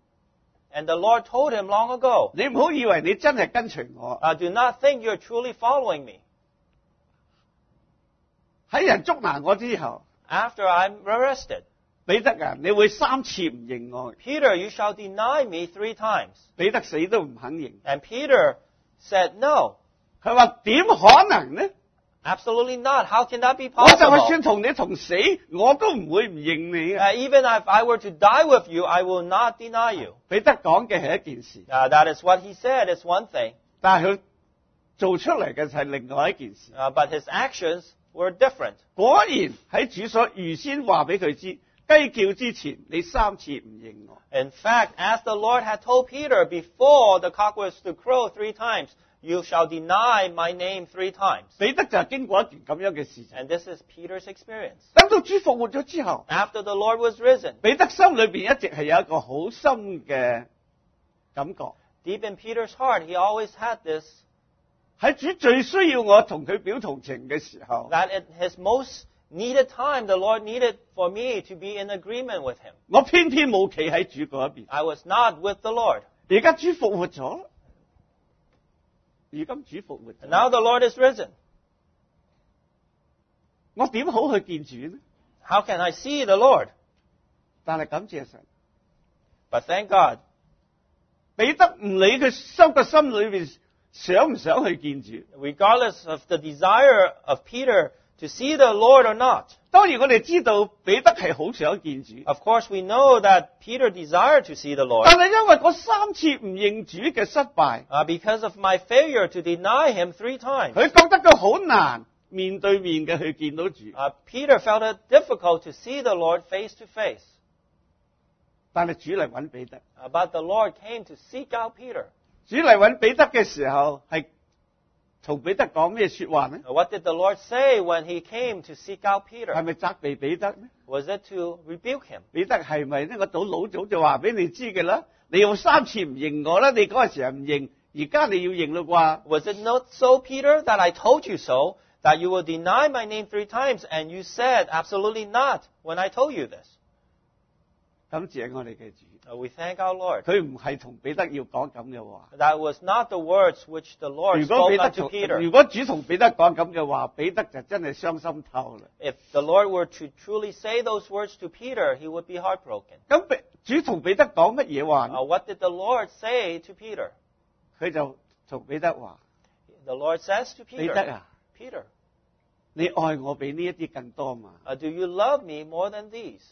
Speaker 2: And the Lord told him long ago,
Speaker 1: 你唔好以為你真係跟隨我，
Speaker 2: do not think you're truly following me.
Speaker 1: 喺人捉拿我之後，
Speaker 2: After I'm arrested,
Speaker 1: 彼得啊，你會3次唔認我。
Speaker 2: Peter, you shall deny me 3 times.
Speaker 1: 彼得死都唔肯認。
Speaker 2: And Peter said, no,
Speaker 1: 佢話點可能呢？
Speaker 2: absolutely not. How can that be
Speaker 1: 我就係
Speaker 2: possible?
Speaker 1: 算同你同死，我都唔會唔認你嘅。
Speaker 2: Even if I were to die with you, I will not deny you.
Speaker 1: 彼得講嘅係一件事，
Speaker 2: That is what he said. It's one thing.
Speaker 1: 但係佢做出嚟嘅就係另外一件事。
Speaker 2: But his actions were different.
Speaker 1: 果然喺主所預先話俾佢知，雞叫之前你3次唔認我。
Speaker 2: In fact, as the Lord had told Peter before the cock was to crow 3 times, you shall deny my name 3 times.
Speaker 1: 彼得就係經過一件咁樣嘅事情。
Speaker 2: And this is Peter's experience.
Speaker 1: 等到主復活咗之後，
Speaker 2: After the Lord was risen,
Speaker 1: 彼得心裏邊一直係有一個好深嘅感覺，
Speaker 2: deep in Peter's heart, he always had this,
Speaker 1: 喺主最需要我同佢表同情嘅時候，
Speaker 2: that at his most needed time, the Lord needed for me to be in agreement with him.
Speaker 1: 我偏偏冇企喺主嗰一邊。
Speaker 2: I was not with the Lord.
Speaker 1: 而家主復活咗，如今主復活
Speaker 2: And
Speaker 1: 咗，
Speaker 2: now the Lord is risen.
Speaker 1: 我點好去見主呢？
Speaker 2: How can I see the Lord?
Speaker 1: 但係感謝神，
Speaker 2: But thank God,
Speaker 1: 彼得唔理佢收個心裏邊想唔想去見主。
Speaker 2: regardless of the desire of Peter to see the Lord or not.
Speaker 1: 當然我哋知道彼得係好想見主，
Speaker 2: Of course, we know that Peter desired to see the Lord.
Speaker 1: 但係因為嗰3次唔認主嘅失敗，
Speaker 2: Because of my failure to deny him 3 times.
Speaker 1: 佢覺得佢好難面對面嘅去見到主。
Speaker 2: Peter felt it difficult to see the Lord face to face.
Speaker 1: 但係主嚟揾彼得，
Speaker 2: But the Lord came to seek out Peter.
Speaker 1: 主嚟揾彼得嘅時候係同彼得講咩說話呢？
Speaker 2: What did the Lord say when he came to seek out
Speaker 1: 係
Speaker 2: Peter?
Speaker 1: 咪責備彼得呢？
Speaker 2: Was it to rebuke him?
Speaker 1: 彼得係咪呢？我老早就話俾你知嘅啦，你有3次唔認我啦，你嗰陣時係唔認，而家你要認啦啩？
Speaker 2: Was it not so, Peter, that I told you so, that you will deny my name 3 times, and you said absolutely not when I told you this?
Speaker 1: 感謝我哋嘅主，
Speaker 2: We thank our Lord.
Speaker 1: 佢唔係同彼得要講咁嘅話。
Speaker 2: That was not the words which the Lord
Speaker 1: 如果
Speaker 2: spoke
Speaker 1: 彼得
Speaker 2: unto Peter.
Speaker 1: 如果主同彼得講咁嘅話，彼得就真係傷心透啦。
Speaker 2: If the Lord were to truly say those words to Peter, he would be heartbroken.
Speaker 1: 咁主同彼得講乜嘢話呢？
Speaker 2: What did the Lord say to Peter?
Speaker 1: 佢就同彼得話：
Speaker 2: The Lord says to
Speaker 1: 彼得
Speaker 2: Peter,
Speaker 1: 啊，
Speaker 2: Peter,
Speaker 1: 你愛我比呢一啲更多嘛？
Speaker 2: do you love me more than these?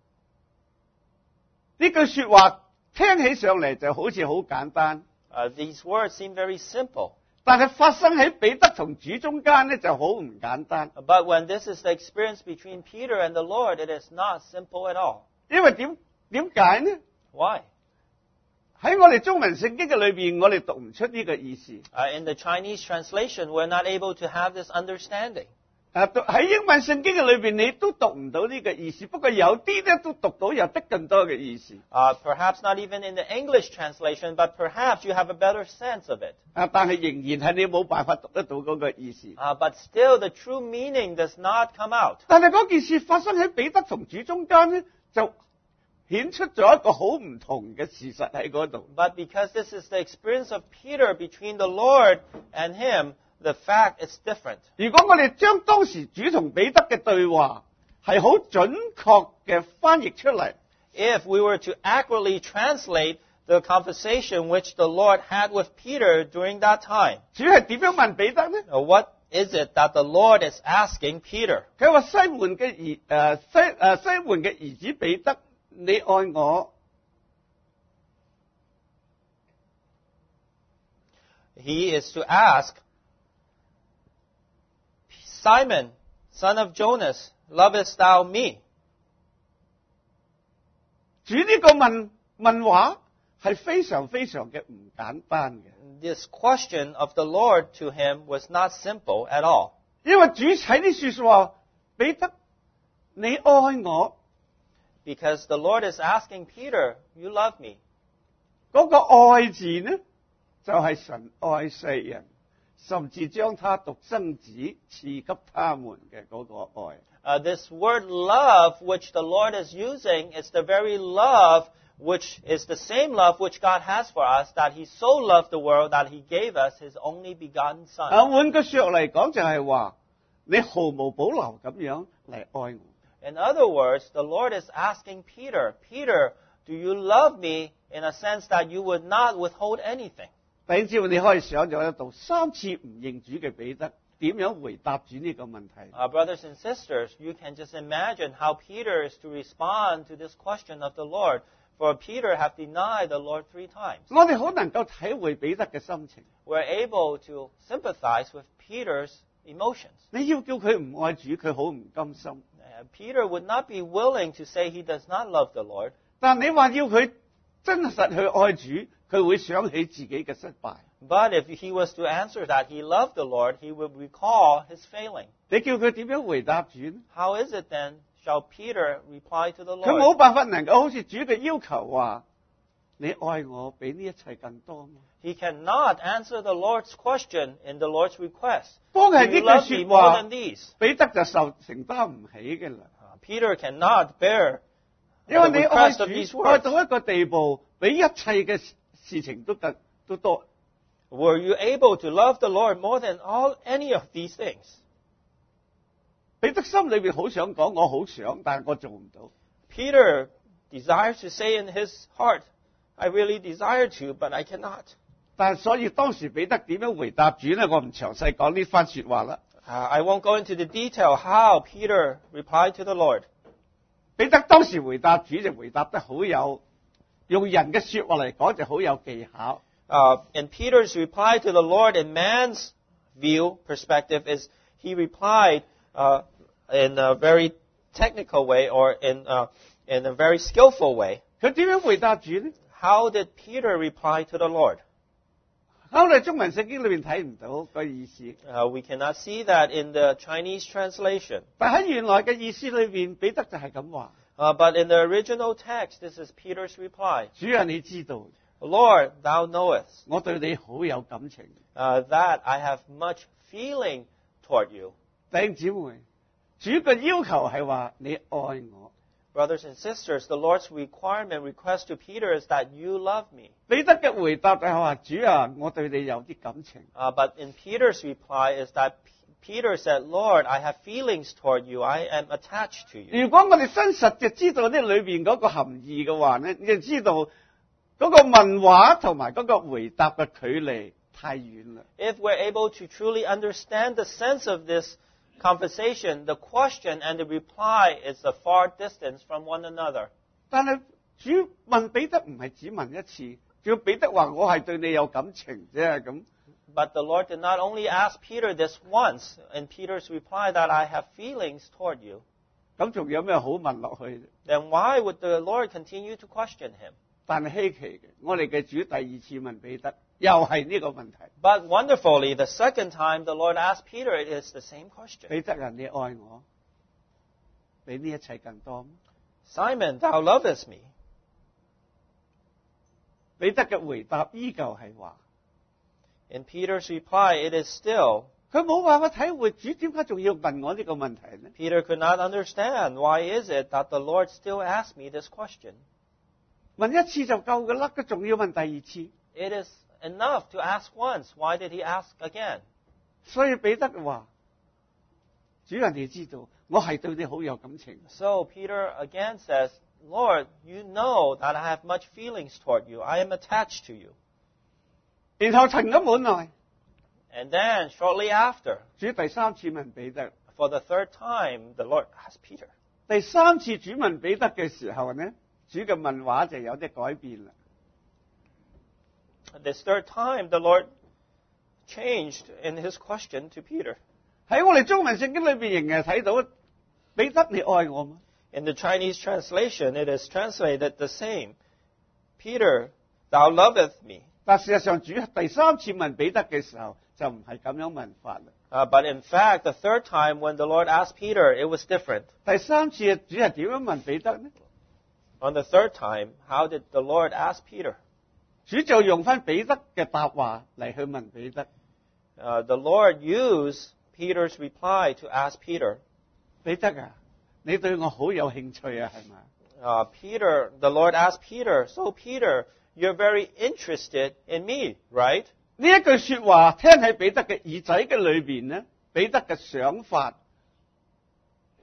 Speaker 1: 呢句說話聽起上嚟就好似好簡單，
Speaker 2: These words seem very simple.
Speaker 1: 但係發生喺彼得同主中間呢就好唔簡單。
Speaker 2: But when this is the experience between Peter and the Lord, it is not simple at all.
Speaker 1: 因為點解呢？
Speaker 2: Why?
Speaker 1: 喺我哋中文聖經嘅裏邊，我哋讀唔出呢個意思。
Speaker 2: In the Chinese translation, we're not able to have this understanding.
Speaker 1: 喺英文聖經嘅裏邊，你都讀唔到呢個意思。不過有啲咧都讀到有得更多嘅意思。
Speaker 2: Perhaps not even in the English translation, but perhaps you have a better sense of it.
Speaker 1: 但係仍然係你冇辦法讀得到嗰個意思。
Speaker 2: But still, the true meaning does not come out.
Speaker 1: 但係嗰件事發生喺彼得同主中間咧，就顯出咗一個好唔同嘅事實喺嗰度。
Speaker 2: But because this is the experience of Peter between the Lord and him, the fact is different.
Speaker 1: 如果我哋將當時主同彼得嘅對話係好準確嘅翻譯出嚟，
Speaker 2: If we were to accurately translate the conversation which the Lord had with Peter during that time,
Speaker 1: 主係點樣問彼得呢？
Speaker 2: what is it that the Lord is asking Peter?
Speaker 1: 佢話西門嘅兒子彼得，你愛我？
Speaker 2: He is to ask, Simon, son of Jonas, lovest thou me?
Speaker 1: 主呢個問話係非常非常嘅唔簡單嘅，
Speaker 2: This question of the Lord to him was not simple at all.
Speaker 1: 因為主喺呢說話，彼得，你愛我？
Speaker 2: Because the Lord is asking Peter, you love me.
Speaker 1: 嗰個愛字呢，就係神愛世人，甚至將他獨生子賜給他們嘅嗰個愛。
Speaker 2: This word love, which the Lord is using, is the very love which is the same love which God has for us, that He so loved the world that He gave us His only begotten Son.
Speaker 1: 換句說嚟講，就係話你毫無保留咁樣嚟愛我。
Speaker 2: In other words, the Lord is asking Peter, Peter, do you love me in a sense that you would not withhold anything?
Speaker 1: 弟兄姊妹，你可以想象得到3次唔認主嘅彼得點樣回答主呢個問題。
Speaker 2: Brothers and sisters, you can just imagine how Peter is to respond to this question of the Lord. For Peter have denied the Lord 3 times.
Speaker 1: 我哋好能夠體會彼得嘅心情。
Speaker 2: We're able to sympathize with Peter's emotions.
Speaker 1: 你要叫佢唔愛主，佢好唔甘心。
Speaker 2: Peter would not be willing to say he does not love the Lord.
Speaker 1: 但你話要佢真實去愛主，佢會想起自己嘅失敗。
Speaker 2: But if he was to answer that he loved the Lord, he would recall his failing.
Speaker 1: 你叫佢點樣回答主呢？
Speaker 2: How is it then shall Peter reply to the
Speaker 1: 佢冇
Speaker 2: Lord?
Speaker 1: 辦法能夠好似主嘅要求話：你愛我比呢一切更多嗎？
Speaker 2: He cannot answer the Lord's question in the Lord's request.
Speaker 1: 光
Speaker 2: Do
Speaker 1: 係
Speaker 2: you
Speaker 1: 呢
Speaker 2: love
Speaker 1: 句
Speaker 2: me
Speaker 1: 説
Speaker 2: more
Speaker 1: 話
Speaker 2: than，these?
Speaker 1: 彼得就承擔唔起嘅啦。
Speaker 2: Peter cannot bear
Speaker 1: 因為
Speaker 2: the
Speaker 1: 你愛
Speaker 2: request of these
Speaker 1: 主愛
Speaker 2: words.
Speaker 1: 到一個地步，比一切嘅事情都多。
Speaker 2: Were you able to love the Lord more than any of these things?
Speaker 1: 彼得心裏邊好想講，我好想，但係我做唔到。
Speaker 2: Peter desires to say in his heart, I really desire to, but I cannot.
Speaker 1: 但係所以當時彼得點樣回答主呢？我唔詳細講呢番説話啦。
Speaker 2: I won't go into the detail how Peter replied to the Lord.
Speaker 1: 彼得當時回答主就回答得好有，用人嘅説話嚟講就好有技巧。
Speaker 2: And Peter's reply to the Lord in man's view, perspective, is he replied in a very technical way or in a very skillful way.
Speaker 1: 佢點樣回答主呢？
Speaker 2: How did Peter reply to the Lord?
Speaker 1: 喺我哋中文聖經裏面睇唔到個意思，
Speaker 2: We cannot see that in the Chinese translation.
Speaker 1: 但喺原來嘅意思裏面，彼得就係咁話：
Speaker 2: But in the original text, this is Peter's reply.
Speaker 1: 主啊，你知道
Speaker 2: Lord, thou knowest
Speaker 1: 我對你好有感情。
Speaker 2: that I have much feeling toward you.
Speaker 1: 弟兄姊妹，主嘅要求係話你愛我。
Speaker 2: Brothers and sisters, the Lord's request to Peter is that you love me.
Speaker 1: 彼得嘅回答就係話：主啊，我對你有啲感情。
Speaker 2: But in Peter's reply is that Peter said, Lord, I have feelings toward you. I am attached to you.
Speaker 1: 如果我哋真實就知道呢裏邊嗰個含義嘅話呢，你就知道嗰個問話同埋嗰個回答嘅距離太遠啦。
Speaker 2: If we're able to truly understand the sense of this conversation, the question and the reply is a far distance from one another.
Speaker 1: 但係主問彼得唔係只問一次，叫彼得話我係對你有感情啫咁。
Speaker 2: But the Lord did not only ask Peter this once, in Peter's reply that I have feelings toward you.
Speaker 1: 咁仲有咩好問落去？
Speaker 2: Then why would the Lord continue to question him?
Speaker 1: 但係稀奇嘅，我哋嘅主第二次問彼得，又係呢個問題。
Speaker 2: But wonderfully, the second time the Lord asked Peter, it is the same question.
Speaker 1: 彼得啊，你愛我，比呢一切更多嗎？
Speaker 2: Simon, thou lovest me.
Speaker 1: 彼得嘅回答依舊係話，
Speaker 2: In Peter's reply, it is still,
Speaker 1: 佢冇辦法體會主點解仲要問我呢個問題呢？
Speaker 2: Peter could not understand why is it that the Lord still asked me this question.
Speaker 1: 問一次就夠㗎啦，佢仲要問第二次。
Speaker 2: It is enough to ask once. Why did he ask again?
Speaker 1: 所以彼得話：主人你知道，我係對你好有感情。
Speaker 2: So Peter again says, Lord, you know that I have much feelings toward you. I am attached to you.
Speaker 1: 然後陳咁滿來，
Speaker 2: And then, shortly after,
Speaker 1: 主第三次問彼得，
Speaker 2: for the third time, the Lord asked Peter.
Speaker 1: 第三次主問彼得嘅時候呢，主嘅問話就有啲改變啦。
Speaker 2: This third time, the Lord changed in his question to Peter.
Speaker 1: 喺我哋中文聖經裏邊仍然睇到，彼得你愛我嗎？
Speaker 2: In the Chinese translation, it is translated the same. Peter, thou lovest me.
Speaker 1: 但事實上，主第三次問彼得嘅時候，就唔係咁樣問法啦。
Speaker 2: But in fact, the third time when the Lord asked Peter, it was different.
Speaker 1: 第三次主係點樣問彼得呢？
Speaker 2: On the third time, how did the Lord ask Peter?
Speaker 1: 主就用翻彼得嘅答話嚟去問彼得。
Speaker 2: The Lord used Peter's reply to ask Peter.
Speaker 1: 彼得啊，你對我好有興趣啊，係咪？
Speaker 2: Peter, the Lord asked Peter, so Peter, you're very interested in me, right?
Speaker 1: 呢一句説話聽喺彼得嘅耳仔嘅裏邊呢，彼得嘅想法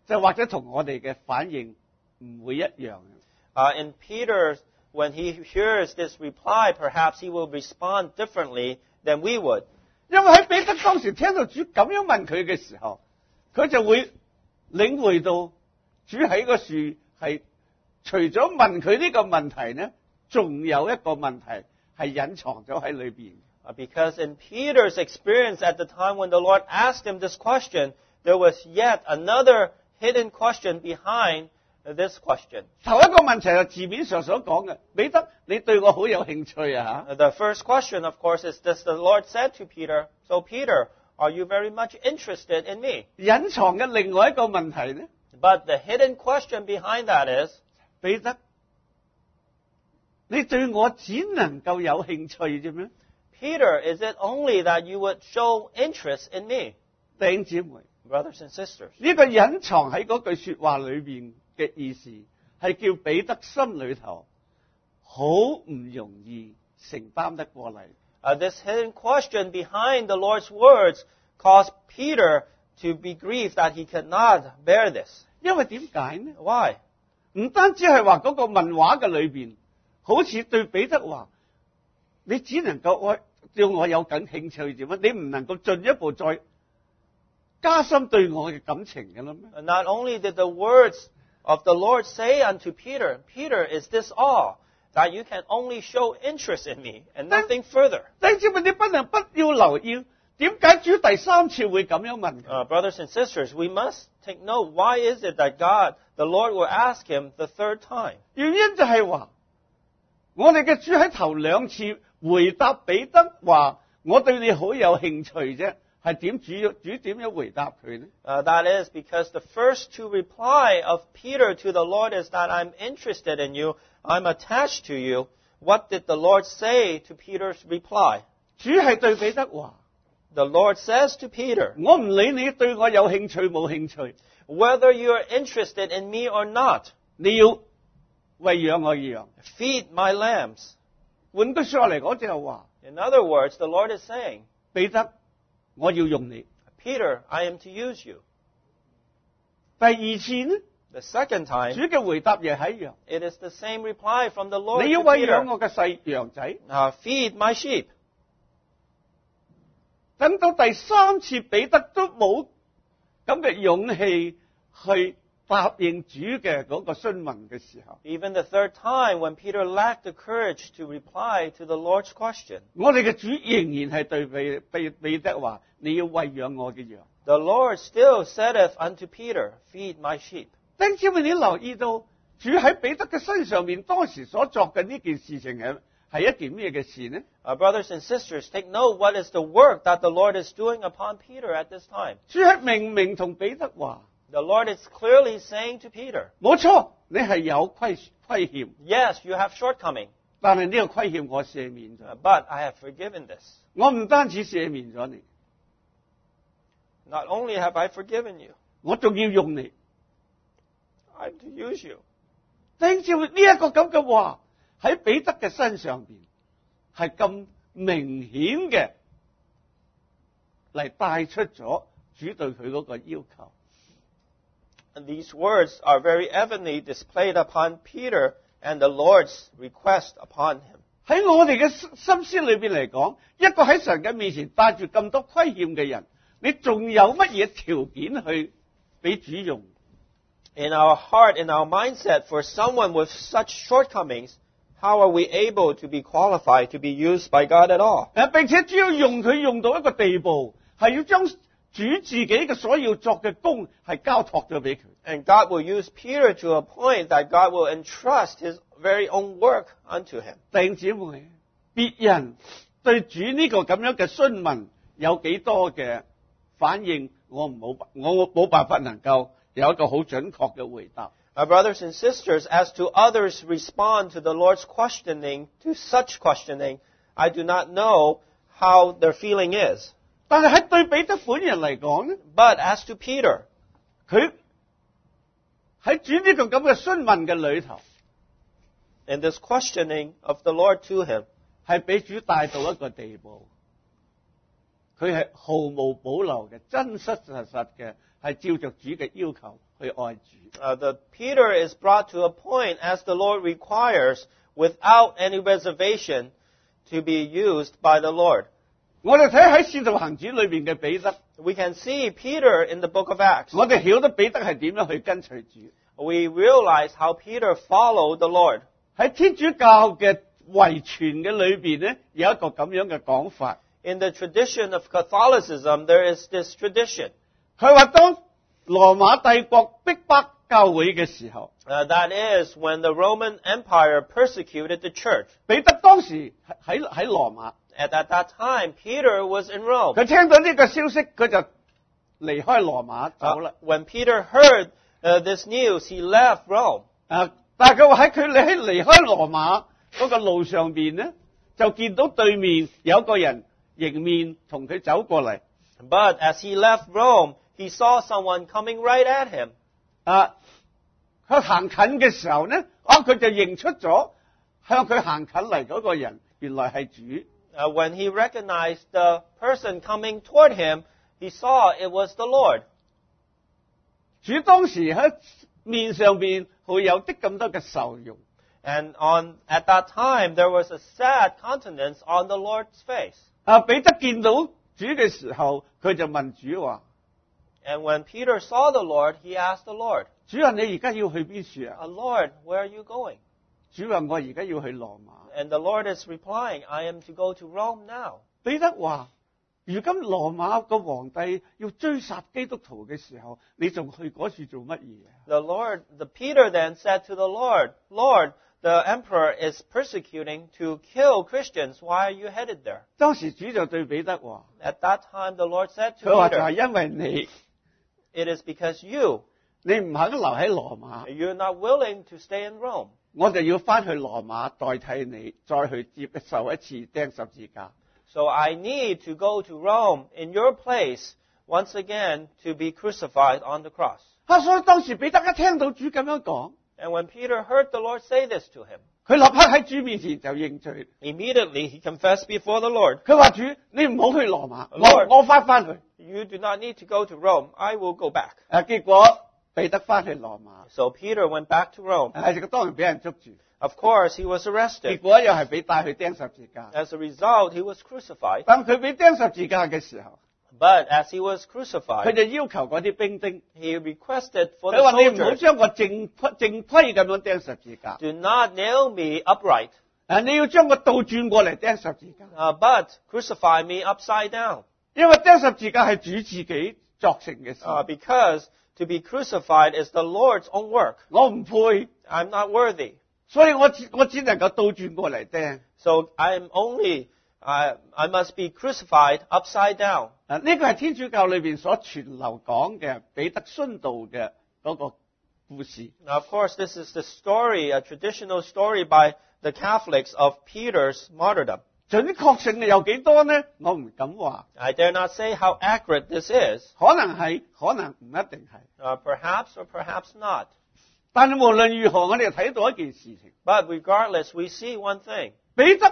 Speaker 1: 就或者同我哋嘅反應唔會一樣。
Speaker 2: In Peter, when he hears this reply, perhaps he will respond differently than we would.
Speaker 1: 因為喺彼得當時聽到主咁樣問佢嘅時候，佢就會領會到主喺個樹係除咗問佢呢個問題呢，仲有一個問題係隱藏咗喺裏邊。
Speaker 2: Because in Peter's experience at the time when the Lord asked him this question, there was yet another hidden question behind this question.
Speaker 1: 頭一個問題係字面上所講嘅，彼得，你對我好有興趣啊
Speaker 2: The first question, of course, is this: the Lord said to Peter, "So Peter, are you very much interested in me?"
Speaker 1: 隱藏嘅另外一個問題呢，
Speaker 2: But the hidden question behind that is,
Speaker 1: 彼得，你對我只能夠有興趣啫咩？
Speaker 2: Peter, is it only that you would show interest in me?
Speaker 1: 弟兄姊妹，
Speaker 2: Brothers and sisters,
Speaker 1: 呢個隱藏喺嗰句說話裏邊嘅意思，係叫彼得心裏頭好唔容易承擔得過嚟。
Speaker 2: this hidden question behind the Lord's words caused Peter to be grieved that he could not bear this.
Speaker 1: 因為點解呢？
Speaker 2: Why?
Speaker 1: 唔單止係話嗰個問話嘅裏邊，好似對彼得話，你只能夠對我有緊興趣啫嘛，你唔能夠進一步再加深對我嘅感情嘅啦咩？
Speaker 2: And not only did the words of the Lord say unto Peter, Peter, is this all? That you can only show interest in me and nothing further.
Speaker 1: 弟兄姊妹，你不能不要留意，點解主第三次會咁樣問？
Speaker 2: Brothers and sisters, we must take note. Why is it that God, the Lord, will ask him the third time?
Speaker 1: 原因就係話，我哋嘅主喺頭兩次回答彼得話，我對你好有興趣啫，係點主點樣回答佢呢？
Speaker 2: That is because the first two reply of Peter to the Lord is that I'm interested in you, I'm attached to you. What did the Lord say to Peter's reply?
Speaker 1: 主係對彼得話，
Speaker 2: The Lord says to Peter,
Speaker 1: 我唔理你對我有興趣冇興趣，
Speaker 2: whether you are interested in me or not,
Speaker 1: 你要餵養我嘅羊。
Speaker 2: feed my lambs.
Speaker 1: 換句說話嚟講就係話，
Speaker 2: In other words, the Lord is saying,
Speaker 1: 彼得，我要用你。
Speaker 2: Peter, I am to use you.
Speaker 1: 第二次呢，
Speaker 2: The second
Speaker 1: 主
Speaker 2: time,
Speaker 1: 嘅回答亦係一樣，
Speaker 2: it is the same reply from the Lord
Speaker 1: 你要
Speaker 2: to
Speaker 1: 餵養
Speaker 2: Peter.
Speaker 1: 我嘅細羊仔。
Speaker 2: Feed my sheep.
Speaker 1: 等到第三次彼得都冇咁嘅勇氣去答應主嘅嗰個詢問嘅時候，
Speaker 2: Even the third time, when Peter lacked the courage to reply to the Lord's question,
Speaker 1: 我哋嘅主仍然係對彼得話：你要餵養我嘅羊。
Speaker 2: the Lord still saith unto Peter, Feed my sheep.
Speaker 1: 弟兄姊妹，你留意到主喺彼得嘅身上面當時所作嘅呢件事情係一件咩嘅事呢？
Speaker 2: Brothers and sisters, take note what is the work that the Lord is doing upon Peter at this time.
Speaker 1: 主係明明同彼得話：
Speaker 2: The Lord is clearly saying to Peter,
Speaker 1: 冇錯，你係有虧欠，
Speaker 2: Yes, you have shortcoming,
Speaker 1: 但係呢個虧欠我赦免咗。
Speaker 2: but I have forgiven this.
Speaker 1: 我唔單止赦免咗你，
Speaker 2: Not only have I forgiven you,
Speaker 1: 我仲要用你。
Speaker 2: I'm to use you.
Speaker 1: 弟兄姊妹，呢一個咁嘅話喺彼得嘅身上邊係咁明顯嘅嚟帶出咗主對佢嗰個要求。
Speaker 2: And these words are very evidently displayed upon Peter and the Lord's request upon him.
Speaker 1: 喺我哋嘅心思裏邊嚟講，一個喺神嘅面前帶住咁多虧欠嘅人，你仲有乜嘢條件去俾主用？
Speaker 2: In our heart, in our mindset, for someone with such shortcomings, how are we able to be qualified to be used by God at all?
Speaker 1: 並且主要用佢用到一個地步，係要將主自己嘅所要作嘅工係交託咗俾佢。
Speaker 2: And God will use Peter to a point that God will entrust his very own work unto him.
Speaker 1: 弟兄姊妹，別人對主呢個咁樣嘅詢問有幾多嘅反應，我冇辦法能夠有一個好準確嘅回答。
Speaker 2: Our brothers and sisters, as to others respond to the Lord's questioning, to such questioning, I do not know how their feeling is.
Speaker 1: 但係喺對彼得本人嚟講咧，
Speaker 2: But as to Peter,
Speaker 1: 佢喺主呢個咁嘅詢問嘅裏頭，
Speaker 2: in this questioning of the Lord to him,
Speaker 1: 係俾主帶到一個地步，佢係毫無保留嘅、真實嘅係照着主嘅要求去愛主。
Speaker 2: The Peter is brought to a point as the Lord requires, without any reservation, to be used by the Lord.
Speaker 1: 我哋睇喺《使徒行傳》裏邊嘅彼得，
Speaker 2: We can see Peter in the book of Acts.
Speaker 1: 我哋曉得彼得係點樣去跟隨主。
Speaker 2: We realize how Peter followed the Lord.
Speaker 1: 喺天主教嘅遺傳嘅裏邊咧，有一個咁樣嘅講法。
Speaker 2: In the tradition of Catholicism, there is this tradition.
Speaker 1: 佢話當羅馬帝國逼迫教會嘅時候，
Speaker 2: That is, when the Roman Empire persecuted the church.
Speaker 1: 彼得當時喺羅馬，
Speaker 2: At that time, Peter was in Rome.
Speaker 1: 佢聽到呢個消息，佢就離開羅馬走啦。
Speaker 2: When Peter heard this news, he left Rome.
Speaker 1: 但係佢話喺離開羅馬嗰個路上邊咧，就見到對面有一個人迎面同佢走過嚟。
Speaker 2: But as he left Rome, he saw someone coming right at him.
Speaker 1: 佢行近嘅時候咧，佢就認出咗向佢行近嚟嗰個人，原來係主。
Speaker 2: When he recognized the person coming toward him, he saw it was the Lord.
Speaker 1: 主當時喺面上邊會有啲咁多嘅愁容。
Speaker 2: And at that time, there was a sad countenance on the Lord's face.
Speaker 1: 彼得見到主嘅時候，佢就問主話：
Speaker 2: And when Peter saw the Lord, he asked the Lord,
Speaker 1: 主啊，你而家要去邊處啊？
Speaker 2: Lord, where are you going?
Speaker 1: 主話：我而家要去羅馬。
Speaker 2: And the Lord is replying, I am to go to Rome now.
Speaker 1: 彼得話：如今羅馬個皇帝要追殺基督徒嘅時候，你仲去嗰處做乜嘢？
Speaker 2: The Peter then said to the Lord, Lord, the emperor is persecuting to kill Christians. Why are you headed there?
Speaker 1: 當時主就對彼得話：
Speaker 2: At that time, the Lord said
Speaker 1: 佢話
Speaker 2: to
Speaker 1: 就係
Speaker 2: Peter,
Speaker 1: 因為你
Speaker 2: it is because you,
Speaker 1: 你唔肯留喺羅馬，
Speaker 2: you're not willing to stay in Rome.
Speaker 1: 我就要翻去羅馬代替你，再去接受一次釘十字架。
Speaker 2: So I need to go to Rome in your place once again to be crucified on the cross.
Speaker 1: 所以當時彼得一聽到主咁樣講，
Speaker 2: And when Peter heard the Lord say this to him,
Speaker 1: 佢立刻喺主面前就認罪。
Speaker 2: immediately he confessed before the Lord,
Speaker 1: 佢話：主，你唔好去羅馬，
Speaker 2: Lord
Speaker 1: 我翻去。
Speaker 2: You do not need to go to Rome. I will go back.
Speaker 1: 結果彼得翻去羅馬，
Speaker 2: So Peter went back to Rome.
Speaker 1: 當然俾人捉住，
Speaker 2: Of course, he was
Speaker 1: 結
Speaker 2: arrested.
Speaker 1: 果又係俾帶去釘十字架。
Speaker 2: As a result, he was crucified.
Speaker 1: 當佢俾釘十字架嘅時候，
Speaker 2: But as he was
Speaker 1: 佢
Speaker 2: crucified,
Speaker 1: 就要求嗰啲兵丁，
Speaker 2: he requested for
Speaker 1: 佢話：你
Speaker 2: the
Speaker 1: 唔好
Speaker 2: soldiers,
Speaker 1: 將我正規咁樣釘十字架，
Speaker 2: do not nail me upright,
Speaker 1: 你要將我倒轉過嚟釘十字架，
Speaker 2: but crucify me upside down.
Speaker 1: 因為釘十字架係主自己作成嘅事，
Speaker 2: Because to be crucified is the Lord's own work.
Speaker 1: 我唔配，
Speaker 2: I'm not worthy.
Speaker 1: 所以我只能夠倒轉過嚟釘。
Speaker 2: So I must be crucified upside down.
Speaker 1: 呢個係天主教裏邊所傳流講嘅彼得殉道嘅嗰個故事。
Speaker 2: Now, of course, this is the story, a traditional story by the Catholics of Peter's martyrdom.
Speaker 1: 至於確信有幾多呢？我唔敢話，
Speaker 2: I dare not say how accurate this is.
Speaker 1: 可能係，可能唔一定係。
Speaker 2: Perhaps or perhaps not.
Speaker 1: 但係無論如何，我哋又睇到一件事情，
Speaker 2: But regardless, we see one thing.
Speaker 1: 彼得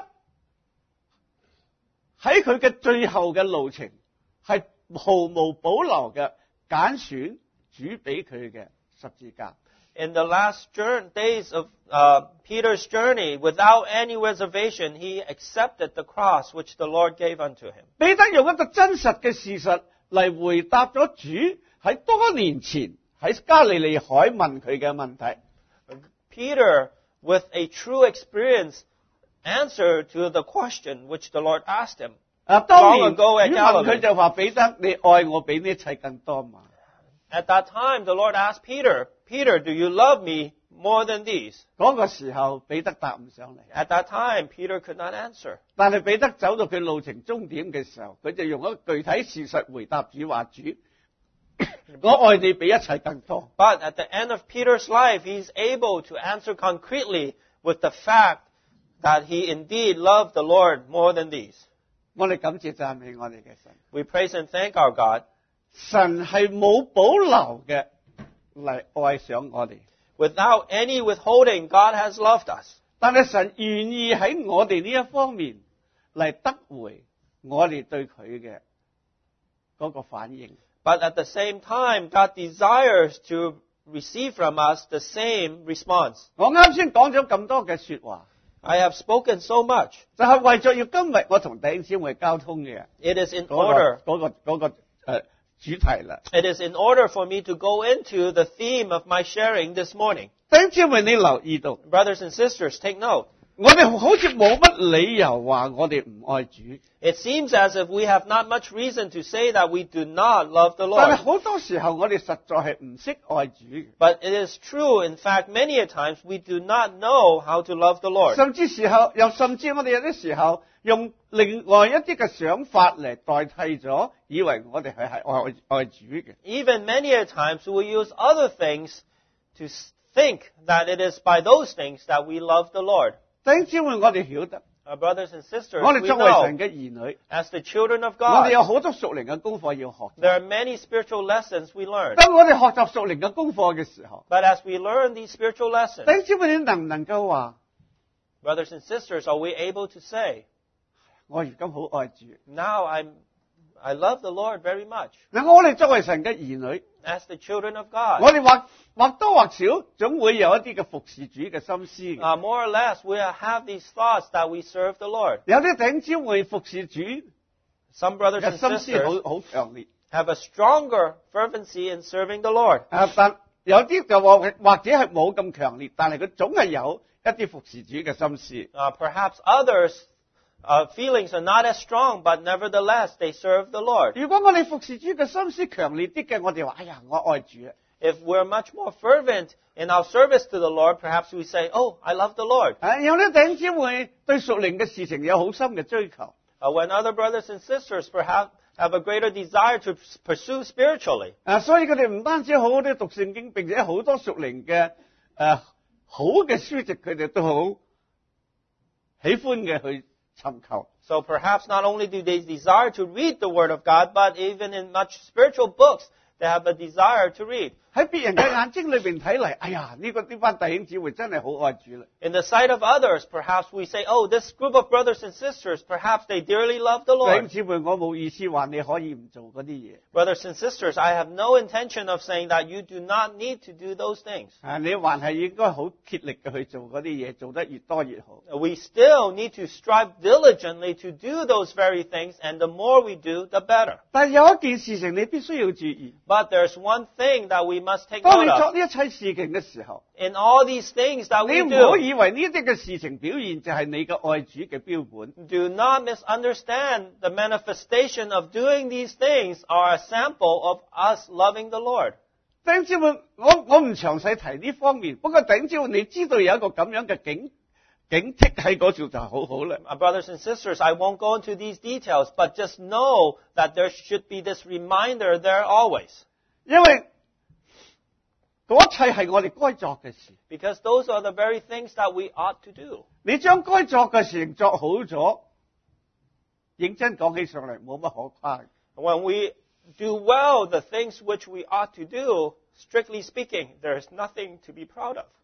Speaker 1: 喺佢嘅最後嘅路程係毫無保留嘅揀選主俾佢嘅十字架。
Speaker 2: In the last days of Peter's journey, without any reservation, he accepted the cross which the Lord gave unto him.
Speaker 1: 彼得用一個真實嘅事實嚟回答咗主喺多年前喺加利利海問佢嘅問題。
Speaker 2: Peter, with a true experience, answered to the question which the Lord asked him.
Speaker 1: 當年
Speaker 2: Long ago at
Speaker 1: 主問佢
Speaker 2: Galilee.
Speaker 1: 就話：彼得，你愛我比呢一切更多嘛？
Speaker 2: At that time, the Lord asked Peter, Peter, do you love me more than these?
Speaker 1: 嗰個時候彼得答唔上嚟，
Speaker 2: At that time, Peter could not answer.
Speaker 1: 但係彼得走到佢路程終點嘅時候，佢就用一個具體事實回答主話：主，我愛你比一切更多。
Speaker 2: But at the end of Peter's life, he's able to answer concretely with the fact that he indeed loved the Lord more than these.
Speaker 1: 我哋感謝讚美我哋嘅神，
Speaker 2: We praise and thank our God.
Speaker 1: 神係冇保留嘅嚟愛上我哋，
Speaker 2: Without any withholding, God has loved us.
Speaker 1: 但係神願意喺我哋呢一方面嚟得回我哋對佢嘅嗰個反應。
Speaker 2: But at the same time, God desires to receive from us the same response.
Speaker 1: 我啱先講咗咁多嘅說話，
Speaker 2: I have spoken so much.
Speaker 1: 就係為咗要今日我同弟兄姊妹交通嘅
Speaker 2: It is in
Speaker 1: 嗰
Speaker 2: order.
Speaker 1: 個主題啦。
Speaker 2: It is in order for me to go into the theme of my sharing this morning.
Speaker 1: 弟兄姊妹，你留意到，
Speaker 2: Brothers and sisters, take note.
Speaker 1: 我哋好似冇乜理由話我哋唔愛主，
Speaker 2: It seems as if we have not much reason to say that we do not love the
Speaker 1: 但係
Speaker 2: Lord.
Speaker 1: 好多時候我哋實在係唔識愛主嘅，
Speaker 2: But it is true, in fact, many a times we do not know how to love the Lord.
Speaker 1: 甚至我哋有啲時候用另外一啲嘅想法嚟代替咗，以為我哋係愛主嘅。
Speaker 2: Even many a times we use other things to think that it is by those things that we love the Lord.
Speaker 1: 弟兄姊妹，我哋曉得，
Speaker 2: Our brothers and sisters,
Speaker 1: 我哋
Speaker 2: we
Speaker 1: 作為
Speaker 2: know,
Speaker 1: 神嘅兒女，
Speaker 2: as the children of
Speaker 1: 我哋
Speaker 2: God,
Speaker 1: 有好多屬靈嘅功課要學。
Speaker 2: there are many spiritual lessons we learn.
Speaker 1: 當我哋學習屬靈嘅功課嘅時候，
Speaker 2: But as we learn these spiritual
Speaker 1: 弟
Speaker 2: lessons,
Speaker 1: 兄姊妹，你能唔能夠話
Speaker 2: brothers and sisters, are we able to say,
Speaker 1: 我而家好愛主？
Speaker 2: now I love the Lord very much?
Speaker 1: 嗱，我哋作為神嘅兒女，
Speaker 2: As the children of God,
Speaker 1: 我哋或多或少總會有一啲嘅服侍主嘅心思嘅。
Speaker 2: more or less, we have these thoughts that we serve the Lord.
Speaker 1: 有啲弟兄姊妹服侍主嘅
Speaker 2: Some brothers and
Speaker 1: 心思
Speaker 2: sisters
Speaker 1: 好強烈，
Speaker 2: have a stronger fervency in serving the Lord.
Speaker 1: 但有啲就或者係冇咁強烈，但係佢總係有一啲服侍主嘅心思。
Speaker 2: Perhaps others' feelings are not as strong, but nevertheless, they serve the Lord.
Speaker 1: 如果我哋服侍主嘅心思強烈啲嘅，我哋話：哎呀，我愛主啊！
Speaker 2: If we're much more fervent in our service to the Lord, perhaps we say, oh, I love the Lord.
Speaker 1: 有啲弟兄姊妹對屬靈嘅事情有好深嘅追求，
Speaker 2: When other brothers and sisters perhaps have a greater desire to pursue spiritually.
Speaker 1: 所以佢哋唔單止好好地讀聖經，並且好多屬靈嘅好嘅書籍，佢哋都好喜歡嘅去尋求。
Speaker 2: So perhaps not only do they desire to read the Word of God, but even in much spiritual books, they have a desire to read.
Speaker 1: 喺別人嘅眼睛裏邊睇嚟，哎呀，呢班弟兄姊妹真係好愛主啦。
Speaker 2: In the sight of others, perhaps we say, oh, this group of brothers and sisters, perhaps they dearly love the
Speaker 1: 弟兄
Speaker 2: Lord.
Speaker 1: 姊妹，我冇意思話你可以唔做嗰啲嘢。
Speaker 2: Brothers and sisters, I have no intention of saying that you do not need to do those things.
Speaker 1: 你還係應該好竭力嘅去做嗰啲嘢，做得越多越好。
Speaker 2: We still need to strive diligently to do those very things, and the more we do, the better.
Speaker 1: 但係有一件事情你必須要注意，
Speaker 2: But there's one thing that we must take
Speaker 1: 當你
Speaker 2: note
Speaker 1: 作
Speaker 2: of.
Speaker 1: 呢一切事情嘅時候，
Speaker 2: In all these things that
Speaker 1: 你
Speaker 2: we
Speaker 1: 唔好
Speaker 2: do,
Speaker 1: 以為呢啲嘅事情表現就係你嘅愛主嘅標本。
Speaker 2: do not misunderstand the manifestation of doing these things are a sample of us loving the Lord.
Speaker 1: 弟兄姊妹，我唔詳細提呢方面，不過弟兄姊妹，你知道有一個咁樣嘅警惕喺嗰度就好好啦。
Speaker 2: Brothers and sisters, I won't go into these details, but just know that there should be this reminder there always.
Speaker 1: 因為嗰一切係我哋該作嘅事，
Speaker 2: Because those are the very things that we ought to do.
Speaker 1: 你將該作嘅事情作好咗，認真講起上嚟冇乜可誇。
Speaker 2: When we do well the things which we ought to do, strictly speaking, there is nothing to be proud of.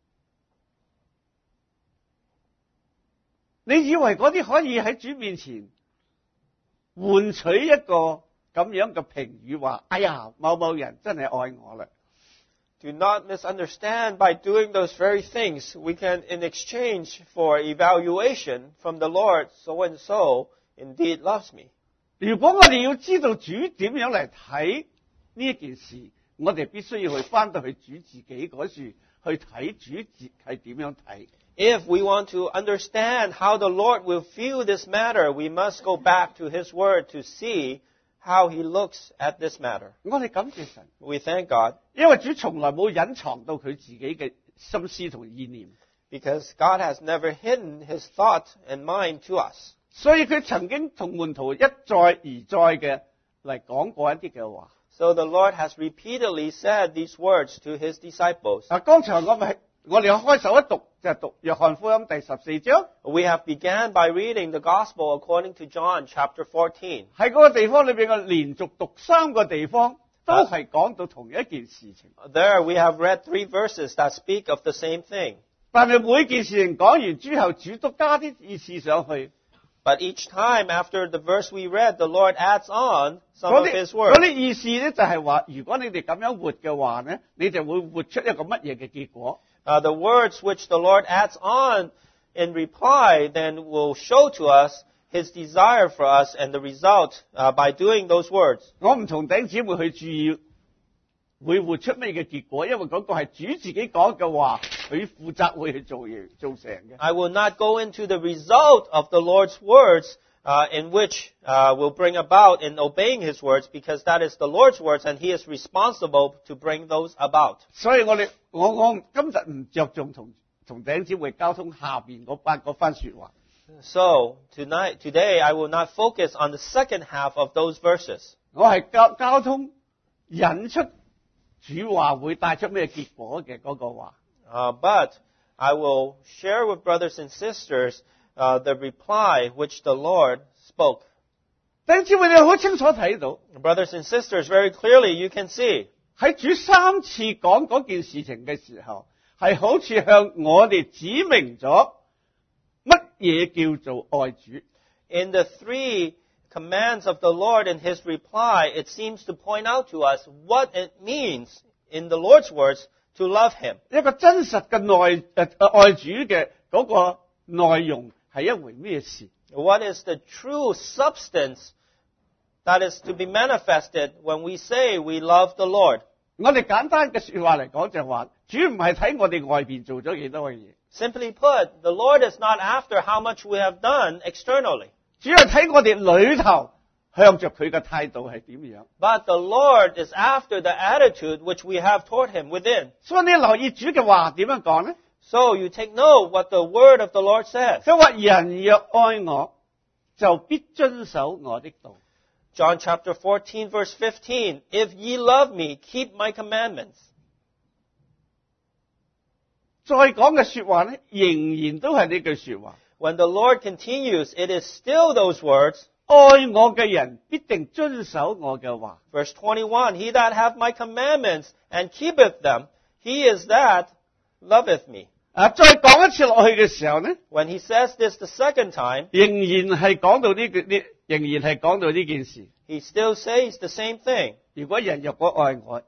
Speaker 1: 你以為嗰啲可以喺主面前換取一個咁樣嘅評語，話：哎呀，某某人真係愛我啦。
Speaker 2: Do not misunderstand, by doing those very things, we can, in exchange for evaluation from the Lord, so and so indeed loves me.
Speaker 1: 如果我哋要知道主點樣嚟睇呢一件事，我哋必須要去翻到去主自己嗰處去睇主係點樣睇。
Speaker 2: If we want to understand how the Lord will view this matter, we must go back to His Word to see how He looks at this matter.
Speaker 1: 我哋感謝神，
Speaker 2: We thank God
Speaker 1: 因為主從來冇隱藏到佢自己嘅心思同意念，
Speaker 2: because God has never hidden His thought and mind to us.
Speaker 1: 所以佢曾經同門徒一再而再嘅嚟講過一啲嘅話。
Speaker 2: So the Lord has repeatedly said these words to His disciples.
Speaker 1: 剛才我哋開首一讀就係讀約翰福音第14章，
Speaker 2: We have began by reading the Gospel according to John chapter 14.
Speaker 1: 喺嗰個地方裏邊嘅連續讀3個地方，都係講到同一件事情。
Speaker 2: There we have read 3 verses that speak of the same thing.
Speaker 1: 但係每件事情講完之後，主都加啲意思上去。
Speaker 2: But each time after the verse we read, the Lord adds on some
Speaker 1: 嗰
Speaker 2: of
Speaker 1: 啲
Speaker 2: His
Speaker 1: 嗰
Speaker 2: words.
Speaker 1: 啲意思咧就係話，如果你哋咁樣活嘅話咧，你就會活出一個乜嘢嘅結果？
Speaker 2: The words which the Lord adds on in reply then will show to us His desire for us and the result by doing those words.
Speaker 1: 我唔同弟兄姊妹去注意會活出咩嘅結果，因為嗰個係主自己講嘅話，佢負責會去做成嘅。
Speaker 2: I will not go into the result of the Lord's words in which will bring about in obeying His words, because that is the Lord's words and He is responsible to bring those about.
Speaker 1: 所以我今日唔着重同弟兄姊妹交通下邊嗰番說話。
Speaker 2: So today I will not focus on the second half of those verses.
Speaker 1: 我係交通引出主話會帶出咩結果嘅嗰個話。
Speaker 2: But I will share with brothers and sisters the reply which the Lord spoke.
Speaker 1: 弟兄姊妹，你好清楚睇到
Speaker 2: Brothers and sisters, very clearly you can see
Speaker 1: 喺主3次講嗰件事情嘅時候，係好似向我哋指明咗乜嘢叫做愛主。
Speaker 2: in the 3 commands of the Lord in His reply, it seems to point out to us what it means in the Lord's words to love Him.
Speaker 1: 一個真實嘅愛主嘅嗰個內容係一回咩事？
Speaker 2: What is the true substance that is to be manifested when we say we love the Lord?
Speaker 1: 我哋簡單嘅說話嚟講就係話，主唔係睇我哋外邊做咗幾多嘅嘢，
Speaker 2: Simply put, the Lord is not after how much we have done externally,
Speaker 1: 主係睇我哋裏頭向着佢嘅態度係點樣。
Speaker 2: but the Lord is after the attitude which we have toward Him within.
Speaker 1: 所以你留意主嘅話點樣講呢？
Speaker 2: So you take note what the word of the Lord says.
Speaker 1: 佢話人若愛我，就必遵守我的道。
Speaker 2: John chapter 14 verse 15, if ye love me, keep my commandments.
Speaker 1: 再講嘅說話呢，仍然都係呢句說話。
Speaker 2: When the Lord continues, it is still those words.
Speaker 1: 愛我嘅人必定遵守我嘅話。
Speaker 2: Verse 21, he that hath my commandments and keepeth them, he is that loveth me.
Speaker 1: 再講一次落去嘅時候呢，
Speaker 2: When he says this the second time,
Speaker 1: 仍然係講到呢件事。
Speaker 2: he still says the same thing.
Speaker 1: 如果人若果愛我，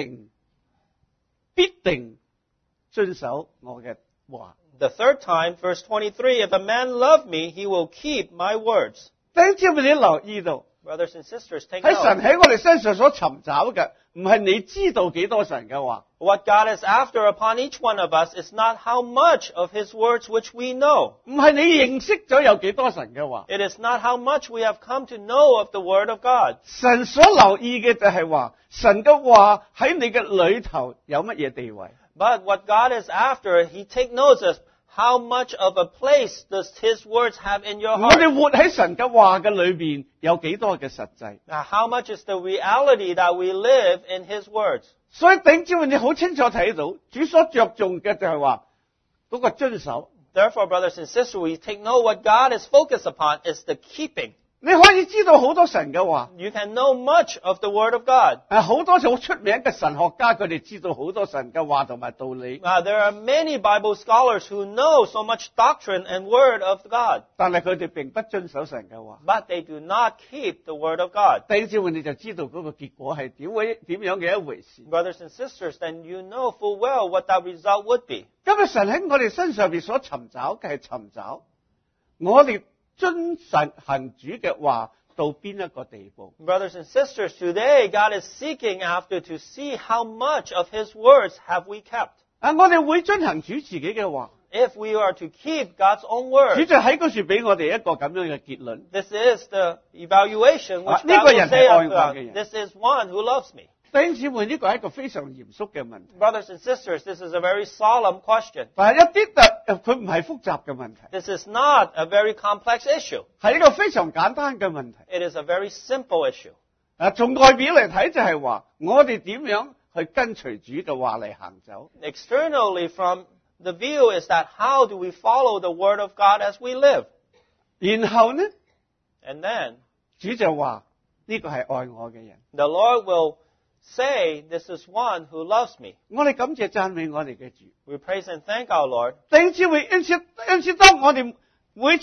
Speaker 1: 必定遵守我嘅話。
Speaker 2: The third time, verse 23, if a man love me, he will keep my words.
Speaker 1: 弟兄姊妹，你留意到
Speaker 2: Brothers and sisters, take
Speaker 1: 喺神
Speaker 2: note.
Speaker 1: 喺我哋身上所尋找嘅，唔係你知道幾多神嘅話，
Speaker 2: What God is after upon each one of us is not how much of His words which we know.
Speaker 1: 唔係你認識咗有幾多神嘅話。
Speaker 2: It is not how much we have come to know of the Word of God.
Speaker 1: 神所留意嘅就係話，神嘅話喺你嘅裏頭有乜嘢地位？
Speaker 2: But what God is after, He take notes of how much of a place does His words have in your
Speaker 1: 我
Speaker 2: heart.
Speaker 1: 哋活喺神嘅話嘅裏邊有幾多嘅實際？
Speaker 2: Now, how much is the reality that we live in His words?
Speaker 1: 所以弟兄姊妹，你好清楚睇到，主所着重嘅就係話嗰個遵守。
Speaker 2: Therefore, brothers and sisters, we take note what God is focused upon is the keeping.
Speaker 1: 你可以知道好多神嘅話，
Speaker 2: You can know much of the Word of God.
Speaker 1: 好多好出名嘅神學家，佢哋知道好多神嘅話同埋道理，
Speaker 2: There are many Bible scholars who know so much doctrine and Word of God,
Speaker 1: 但係佢哋並不遵守神嘅話。
Speaker 2: but they do not keep the Word of God.
Speaker 1: 弟兄姊妹，你就知道嗰個結果係點樣嘅一回事。
Speaker 2: Brothers and sisters, then you know full well what that result would be.
Speaker 1: 今日神喺我哋身上邊所尋找嘅係尋找我哋遵神行主嘅話到邊一個地步。
Speaker 2: Brothers and sisters, today God is seeking after to see how much of His words have we kept.
Speaker 1: 我哋會遵行主自己嘅話，
Speaker 2: If we are to keep God's own
Speaker 1: 主
Speaker 2: word,
Speaker 1: 就喺嗰處俾我哋一個咁樣嘅結論。
Speaker 2: this is the evaluation which
Speaker 1: 呢
Speaker 2: God
Speaker 1: 個
Speaker 2: will
Speaker 1: 人係
Speaker 2: say
Speaker 1: 愛
Speaker 2: of
Speaker 1: 我
Speaker 2: God.
Speaker 1: 嘅人。
Speaker 2: This is one who loves me.
Speaker 1: 弟兄姊妹，呢個係一個非常嚴肅嘅問題，
Speaker 2: Brothers and sisters, this is a very solemn question.
Speaker 1: 但係一啲佢唔係複雜嘅問題，
Speaker 2: This is not a very complex issue.
Speaker 1: 係一個非常簡單嘅問題。
Speaker 2: It is a very simple issue.
Speaker 1: 從外表嚟睇就係話，我哋點樣去跟隨主嘅話嚟行走。
Speaker 2: Externally, from the view is that how do we follow the Word of God as we live?
Speaker 1: 然後呢，
Speaker 2: And then
Speaker 1: 主就話呢個係愛我嘅人。
Speaker 2: the Lord will say, this is one who loves me.
Speaker 1: 我哋感謝讚美我哋嘅主。
Speaker 2: We praise and thank our Lord.
Speaker 1: 弟兄姊妹，因此當我哋每次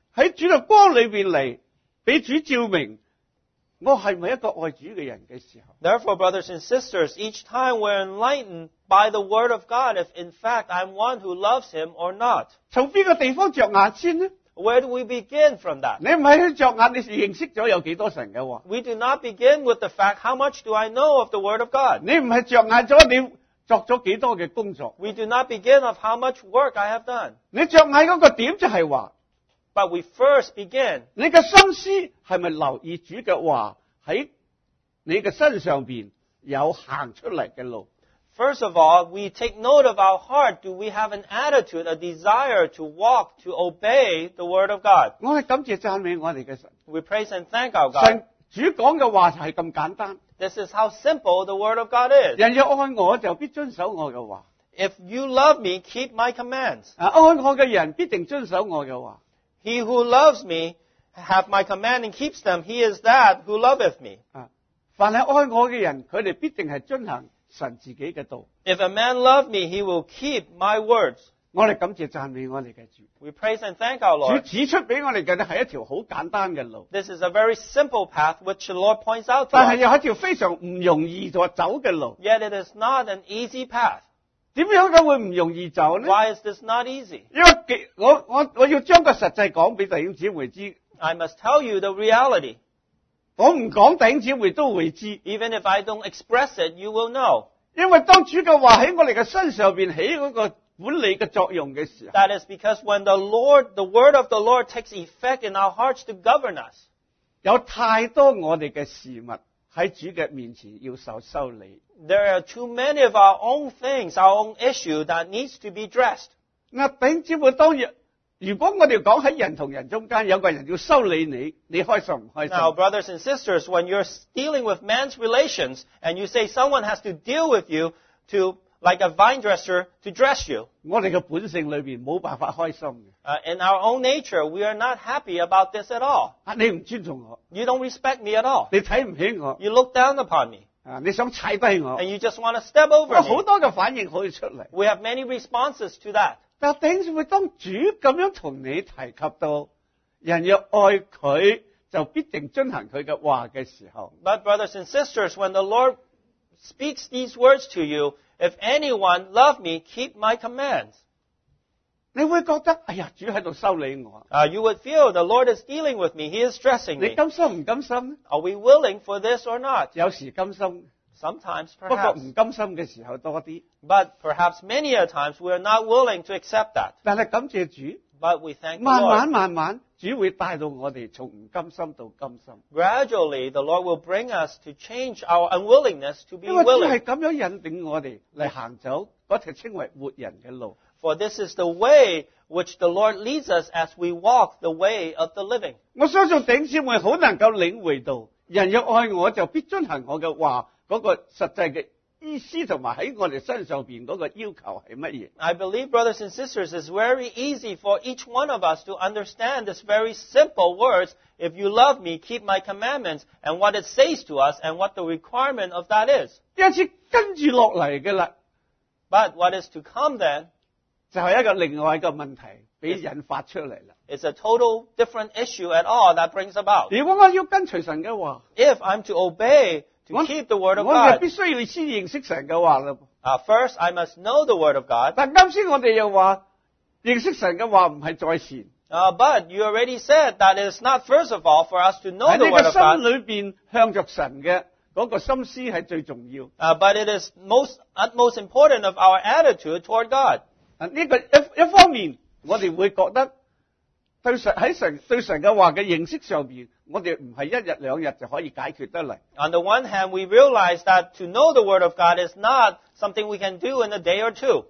Speaker 1: 喺主嘅光裏邊嚟，俾主照明，我係咪一個愛主嘅人嘅時候，
Speaker 2: Therefore, brothers and sisters, each time we're enlightened by the Word of God, if in fact I'm one who loves Him or not.
Speaker 1: 從邊個地方着眼先呢？
Speaker 2: Where do we begin from that?
Speaker 1: 你唔係去着眼，你認識咗有幾多神嘅話？
Speaker 2: We do not begin with the fact, how much do I know of the Word of God?
Speaker 1: 你唔係着眼咗你作咗幾多嘅工作？
Speaker 2: We do not begin of how much work I have done.
Speaker 1: 你着眼嗰個點就係話，
Speaker 2: But we first begin,
Speaker 1: 你嘅心思係咪留意主嘅話喺你嘅身上邊有行出嚟嘅路？
Speaker 2: first of all, we take note of our heart. Do we have an attitude, a desire to walk, to obey the Word of God?
Speaker 1: 我係感謝讚美我哋嘅神。
Speaker 2: We praise and thank our God.
Speaker 1: 神主講嘅話就係咁簡單，
Speaker 2: This is how simple the Word of God is.
Speaker 1: 人若愛我就必遵守我嘅話，
Speaker 2: If you love me, keep my commands.
Speaker 1: 愛我嘅人必定遵守我嘅話。
Speaker 2: He who loves me hath my command and keeps them. He is that who loveth me.
Speaker 1: 凡係愛我嘅人，佢哋必定係遵行神自己嘅道。
Speaker 2: If a man love me, he will keep my words.
Speaker 1: 我哋感謝讚美我哋嘅主。
Speaker 2: We praise and thank our
Speaker 1: 主
Speaker 2: Lord.
Speaker 1: 指出俾我哋嘅係一條好簡單嘅路，
Speaker 2: This is a very simple path which the Lord points out to
Speaker 1: 但係
Speaker 2: us.
Speaker 1: 又係一條非常唔容易走嘅路。
Speaker 2: Yet it is not an easy path.
Speaker 1: 點樣解會唔容易走呢？
Speaker 2: Why is this not easy?
Speaker 1: 因為我要將個實際講俾弟兄姊妹知，
Speaker 2: I must tell you the reality.
Speaker 1: 我唔講弟兄姊妹都會知，
Speaker 2: Even if I don't express it, you will know.
Speaker 1: 因為當主嘅話喺我哋嘅身上邊起嗰個管理嘅作用嘅時候，
Speaker 2: That is because when the word of the Lord takes effect in our hearts to govern us,
Speaker 1: 有太多我哋嘅事物喺主嘅面前要受修理。
Speaker 2: there are too many of our own things, our own issue that needs to be addressed.
Speaker 1: 弟兄姊妹，當日如果我哋講喺人同人中間有個人要修理你，你開心唔開心？
Speaker 2: Now, brothers and sisters, when you're dealing with man's relations and you say someone has to deal with you to, like a vine dresser, to dress you,
Speaker 1: 我哋嘅本性裏邊冇辦法開心嘅。
Speaker 2: in our own nature, we are not happy about this at all.
Speaker 1: 你唔尊重我，
Speaker 2: You don't respect me at all.
Speaker 1: 你睇唔起我，
Speaker 2: You look down upon me
Speaker 1: 你想踩低我，
Speaker 2: and you just want to step over
Speaker 1: 有好
Speaker 2: me.
Speaker 1: 多嘅反應可以出嚟。
Speaker 2: We have many responses to that.
Speaker 1: 但弟兄姊妹，當主咁樣同你提及到人若愛佢，就必定遵行佢嘅話嘅時候，
Speaker 2: But brothers and sisters, when the Lord speaks these words to you, if anyone love me, keep my commands.
Speaker 1: 你會覺得哎呀，主喺度修理我，
Speaker 2: You would feel the Lord is dealing with me. He is stressing
Speaker 1: 你
Speaker 2: me.
Speaker 1: 甘心唔甘心呢？
Speaker 2: Are we willing for this or not?
Speaker 1: 有時甘心，
Speaker 2: Sometimes,
Speaker 1: 不過
Speaker 2: perhaps.
Speaker 1: 唔甘心嘅時候多啲。
Speaker 2: But perhaps many a times we are not willing to accept that.
Speaker 1: 但係感謝主，
Speaker 2: But we thank the
Speaker 1: 慢
Speaker 2: Lord.
Speaker 1: 慢慢慢，主會帶到我哋從唔甘心到甘心。
Speaker 2: Gradually, the Lord will bring us to change our unwillingness to be
Speaker 1: 因為主係
Speaker 2: willing.
Speaker 1: 咁樣引領我哋嚟行走嗰條稱為活人嘅路。
Speaker 2: For this is the way which the Lord leads us as we walk the way of the living.
Speaker 1: 我相信弟兄姊妹好能夠領會到，人若愛我就必遵行我嘅話，嗰個實際嘅意思同埋喺我哋身上邊嗰個要求係乜嘢？
Speaker 2: I believe, brothers and sisters, it's very easy for each one of us to understand this very simple words, if you love me, keep my commandments, and what it says to us and what the requirement of that is.
Speaker 1: 因此跟住落嚟嘅啦，
Speaker 2: But what is to come then
Speaker 1: 就係一個另外一個問題俾引發出嚟啦。
Speaker 2: is a total different issue at all that brings about.
Speaker 1: 如果我要跟隨神嘅話，
Speaker 2: If I'm to obey, to
Speaker 1: 我
Speaker 2: keep the word of
Speaker 1: 我就
Speaker 2: God,
Speaker 1: 必須要先認識神嘅話啦。
Speaker 2: first I must know the word of God.
Speaker 1: 但啱先我哋又話認識神嘅話唔係在前，
Speaker 2: But you already said that it is not first of all for us to know
Speaker 1: 喺
Speaker 2: the
Speaker 1: 你
Speaker 2: word
Speaker 1: 嘅
Speaker 2: of God.
Speaker 1: 心裏邊向着神嘅嗰個心思係最重要。
Speaker 2: But it is utmost important of our attitude toward God.
Speaker 1: 呢個一方面，我哋會覺得對神嘅話嘅認識上邊，我哋唔係一日兩日就可以解決得嚟。
Speaker 2: On the one hand, we realize that to know the word of God is not something we can do in a day or two.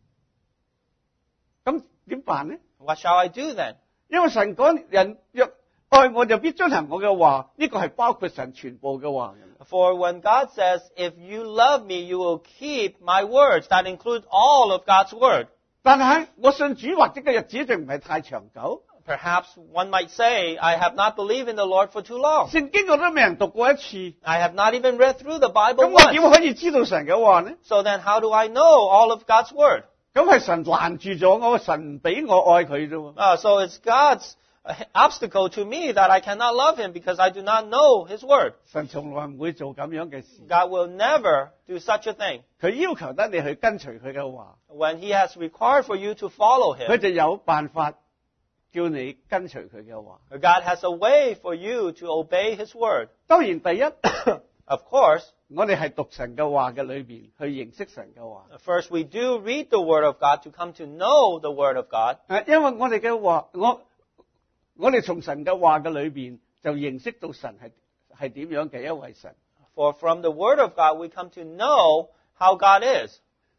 Speaker 1: 咁點辦呢？
Speaker 2: What shall I do then?
Speaker 1: 因為神講人若愛我就必遵行我嘅話，呢個係包括神全部嘅話。
Speaker 2: For when God says, if you love me, you will keep my words, that includes all of God's word.
Speaker 1: 但係我信主或者嘅日子就唔係太長久，
Speaker 2: Perhaps one might say, I have not believed in the Lord for too long.
Speaker 1: 聖經我都未人讀過一次，
Speaker 2: I have not even read through the Bible
Speaker 1: 咁我點
Speaker 2: once.
Speaker 1: 可以知道神嘅話呢？
Speaker 2: So then how do I know all of God's word?
Speaker 1: 咁係神攔住咗我，神唔俾我愛佢啫喎。
Speaker 2: So it's God's obstacle to me that I cannot love him because I do not know his word.
Speaker 1: 神從來唔會做咁樣嘅事。
Speaker 2: God will never do such a thing.
Speaker 1: 佢要求得你去跟隨佢嘅話，
Speaker 2: When he has required for you to follow
Speaker 1: 佢
Speaker 2: him,
Speaker 1: 就有辦法叫你跟隨佢嘅話。
Speaker 2: God has a way for you to obey his word.
Speaker 1: 當然第一，
Speaker 2: Of course,
Speaker 1: 我哋係讀神嘅話嘅裏邊去認識神嘅話。
Speaker 2: first we do read the word of God to come to know the word of God.
Speaker 1: 因為我哋嘅話，我哋從神嘅話嘅裏邊就認識到神係點樣嘅一位神。
Speaker 2: For from the word of God we come to know how God is.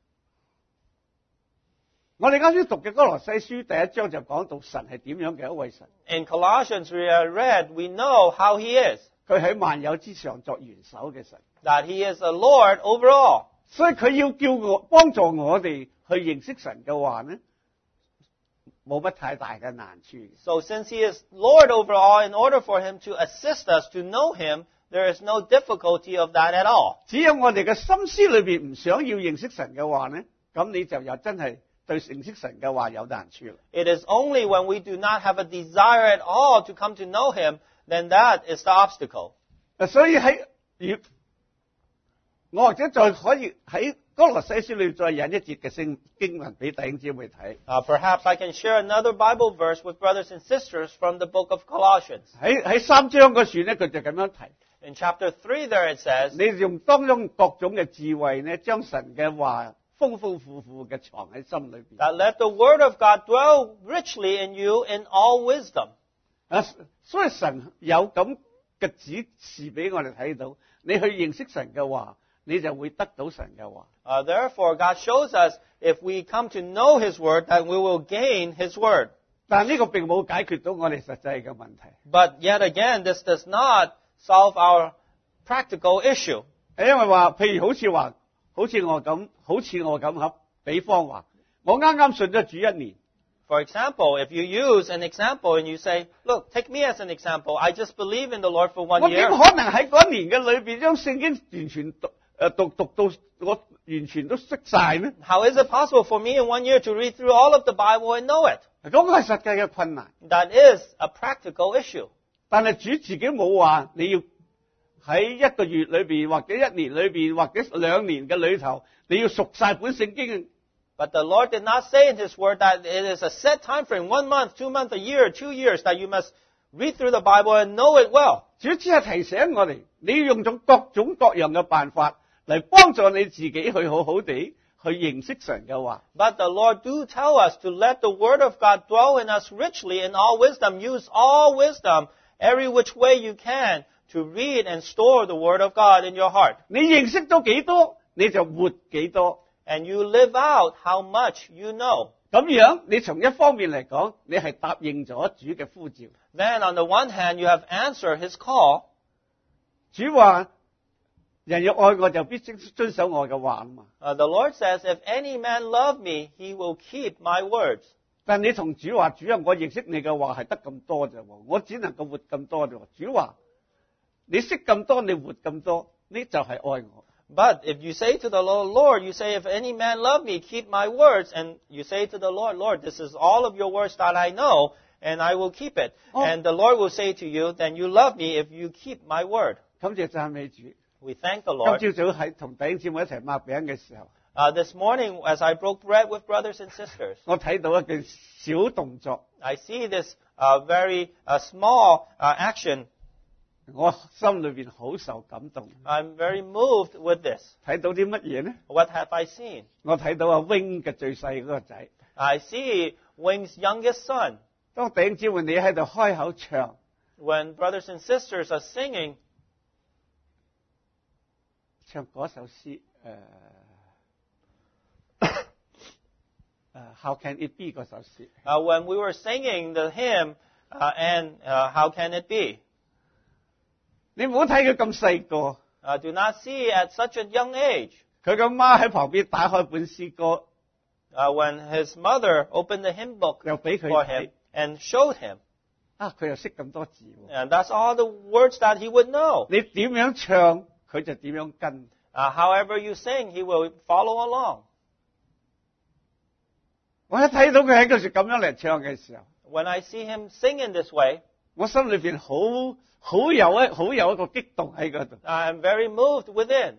Speaker 1: 我哋啱先讀嘅哥羅西書第一章就講到神係點樣嘅一位神。
Speaker 2: In Colossians we read, we know how he is.
Speaker 1: 佢喺萬有之上作元首嘅神，
Speaker 2: That he is the Lord over all.
Speaker 1: 所以佢要幫助我哋去認識神嘅話呢，冇乜太大嘅難處。
Speaker 2: So since he is Lord over all, in order for him to assist us to know him, there is no difficulty of that at all.
Speaker 1: 只有我哋嘅心思裏邊唔想要認識神嘅話呢，咁你就又真係對認識神嘅話有難處啦。
Speaker 2: It is only when we do not have a desire at all to come to know him, then that is the obstacle.
Speaker 1: 所以我或者再可以喺哥羅西書裏再引一節嘅經文俾弟兄姊妹睇。
Speaker 2: Perhaps I can share another Bible verse with brothers and sisters from the book of Colossians.
Speaker 1: 喺3章嗰處呢，佢就咁樣提。
Speaker 2: In chapter 3 there it says,
Speaker 1: 你用當中各種嘅智慧呢，將神嘅話豐豐富富嘅藏喺心裏邊。
Speaker 2: that let the word of God dwell richly in you in all wisdom.
Speaker 1: 所以神有咁嘅指示俾我哋睇到，你去認識神嘅話，你就會得到神嘅話。
Speaker 2: Therefore, God shows us if we come to know his word, that we will gain his word.
Speaker 1: 但呢個並冇解決到我哋實際嘅問題。
Speaker 2: But yet again, this does not solve our practical issue.
Speaker 1: 因為譬如好似我咁比方話，我啱啱信咗主1年。
Speaker 2: For example, if you use an example and you say, look, take me as an example. I just believe in the Lord for 1
Speaker 1: 我點
Speaker 2: year.
Speaker 1: 可能喺嗰1年嘅裏邊將聖經完全讀到我完全都識晒呢？
Speaker 2: How is it possible for me in 1 year to read through all of the Bible and know it?
Speaker 1: 嗰個係實際嘅困難。
Speaker 2: That is a practical issue.
Speaker 1: 但係主自己冇話你要喺1個月裏邊，或者1年裏邊，或者2年嘅裏頭，你要熟晒本聖經。
Speaker 2: But the Lord did not say in his word that it is a set time frame, 1 month, 2 months, a year, 2 years, that you must read through the Bible and know it well.
Speaker 1: 主只係提醒我哋，你要用咗各種各樣嘅辦法嚟幫助你自己去好好地去認識神嘅話。
Speaker 2: But the Lord do tell us to let the word of God dwell in us richly in all wisdom. Use all wisdom, every which way you can, to read and store the word of God in your heart.
Speaker 1: 你認識到幾多，你就活幾多。
Speaker 2: And you live out how much you know.
Speaker 1: 咁樣，你從一方面嚟講，你係答應咗主嘅呼召。
Speaker 2: Then on the one hand, you have answered his call.
Speaker 1: 主話：人若愛我，就必遵守我嘅話啊嘛。
Speaker 2: The Lord says, if any man love me, he will keep my words.
Speaker 1: 但你同主話：主啊，我認識你嘅話係得咁多啫，我只能夠活咁多啫。主話：你識咁多，你活咁多，呢就係愛我。
Speaker 2: But if you say to the Lord, you say, if any man love me, keep my words. And you say to the Lord, Lord, this is all of your words that I know, and I will keep it. And the Lord will say to you, then you love me if you keep my word.
Speaker 1: 感謝讚美主。
Speaker 2: We thank the Lord.
Speaker 1: 今朝早喺同弟兄姊妹一齊擘餅嘅時候，
Speaker 2: This morning, as I broke bread with brothers and sisters,
Speaker 1: 我睇到一件小動作，
Speaker 2: I see this very small action.
Speaker 1: 我心裏邊好受感動。
Speaker 2: I'm very moved with this.
Speaker 1: 睇到啲乜嘢呢？
Speaker 2: What have I seen?
Speaker 1: 我睇到阿 Wing 嘅最細嗰個仔。
Speaker 2: I see Wing's youngest son.
Speaker 1: 當弟兄姊妹你喺度開口唱，
Speaker 2: When brothers and sisters are singing,
Speaker 1: 唱嗰首詩How Can It Be 嗰首詩，
Speaker 2: when we were singing the hymn, How Can It Be?
Speaker 1: 你唔好睇佢咁細個，
Speaker 2: Do not see at such a young age.
Speaker 1: 佢個媽喺旁邊打開本詩歌，
Speaker 2: When his mother opened the hymn book
Speaker 1: 又俾佢
Speaker 2: for
Speaker 1: 睇
Speaker 2: him，and showed him.
Speaker 1: 佢又識咁多字喎。
Speaker 2: And that's all the words that he would know.
Speaker 1: 你點樣唱，佢就點樣跟。
Speaker 2: However you sing, he will follow along.
Speaker 1: 我一睇到佢喺嗰時咁樣嚟唱嘅時候，
Speaker 2: When I see him sing in this way,
Speaker 1: 我心裏邊好有一個激動喺嗰度。
Speaker 2: I'm very moved within.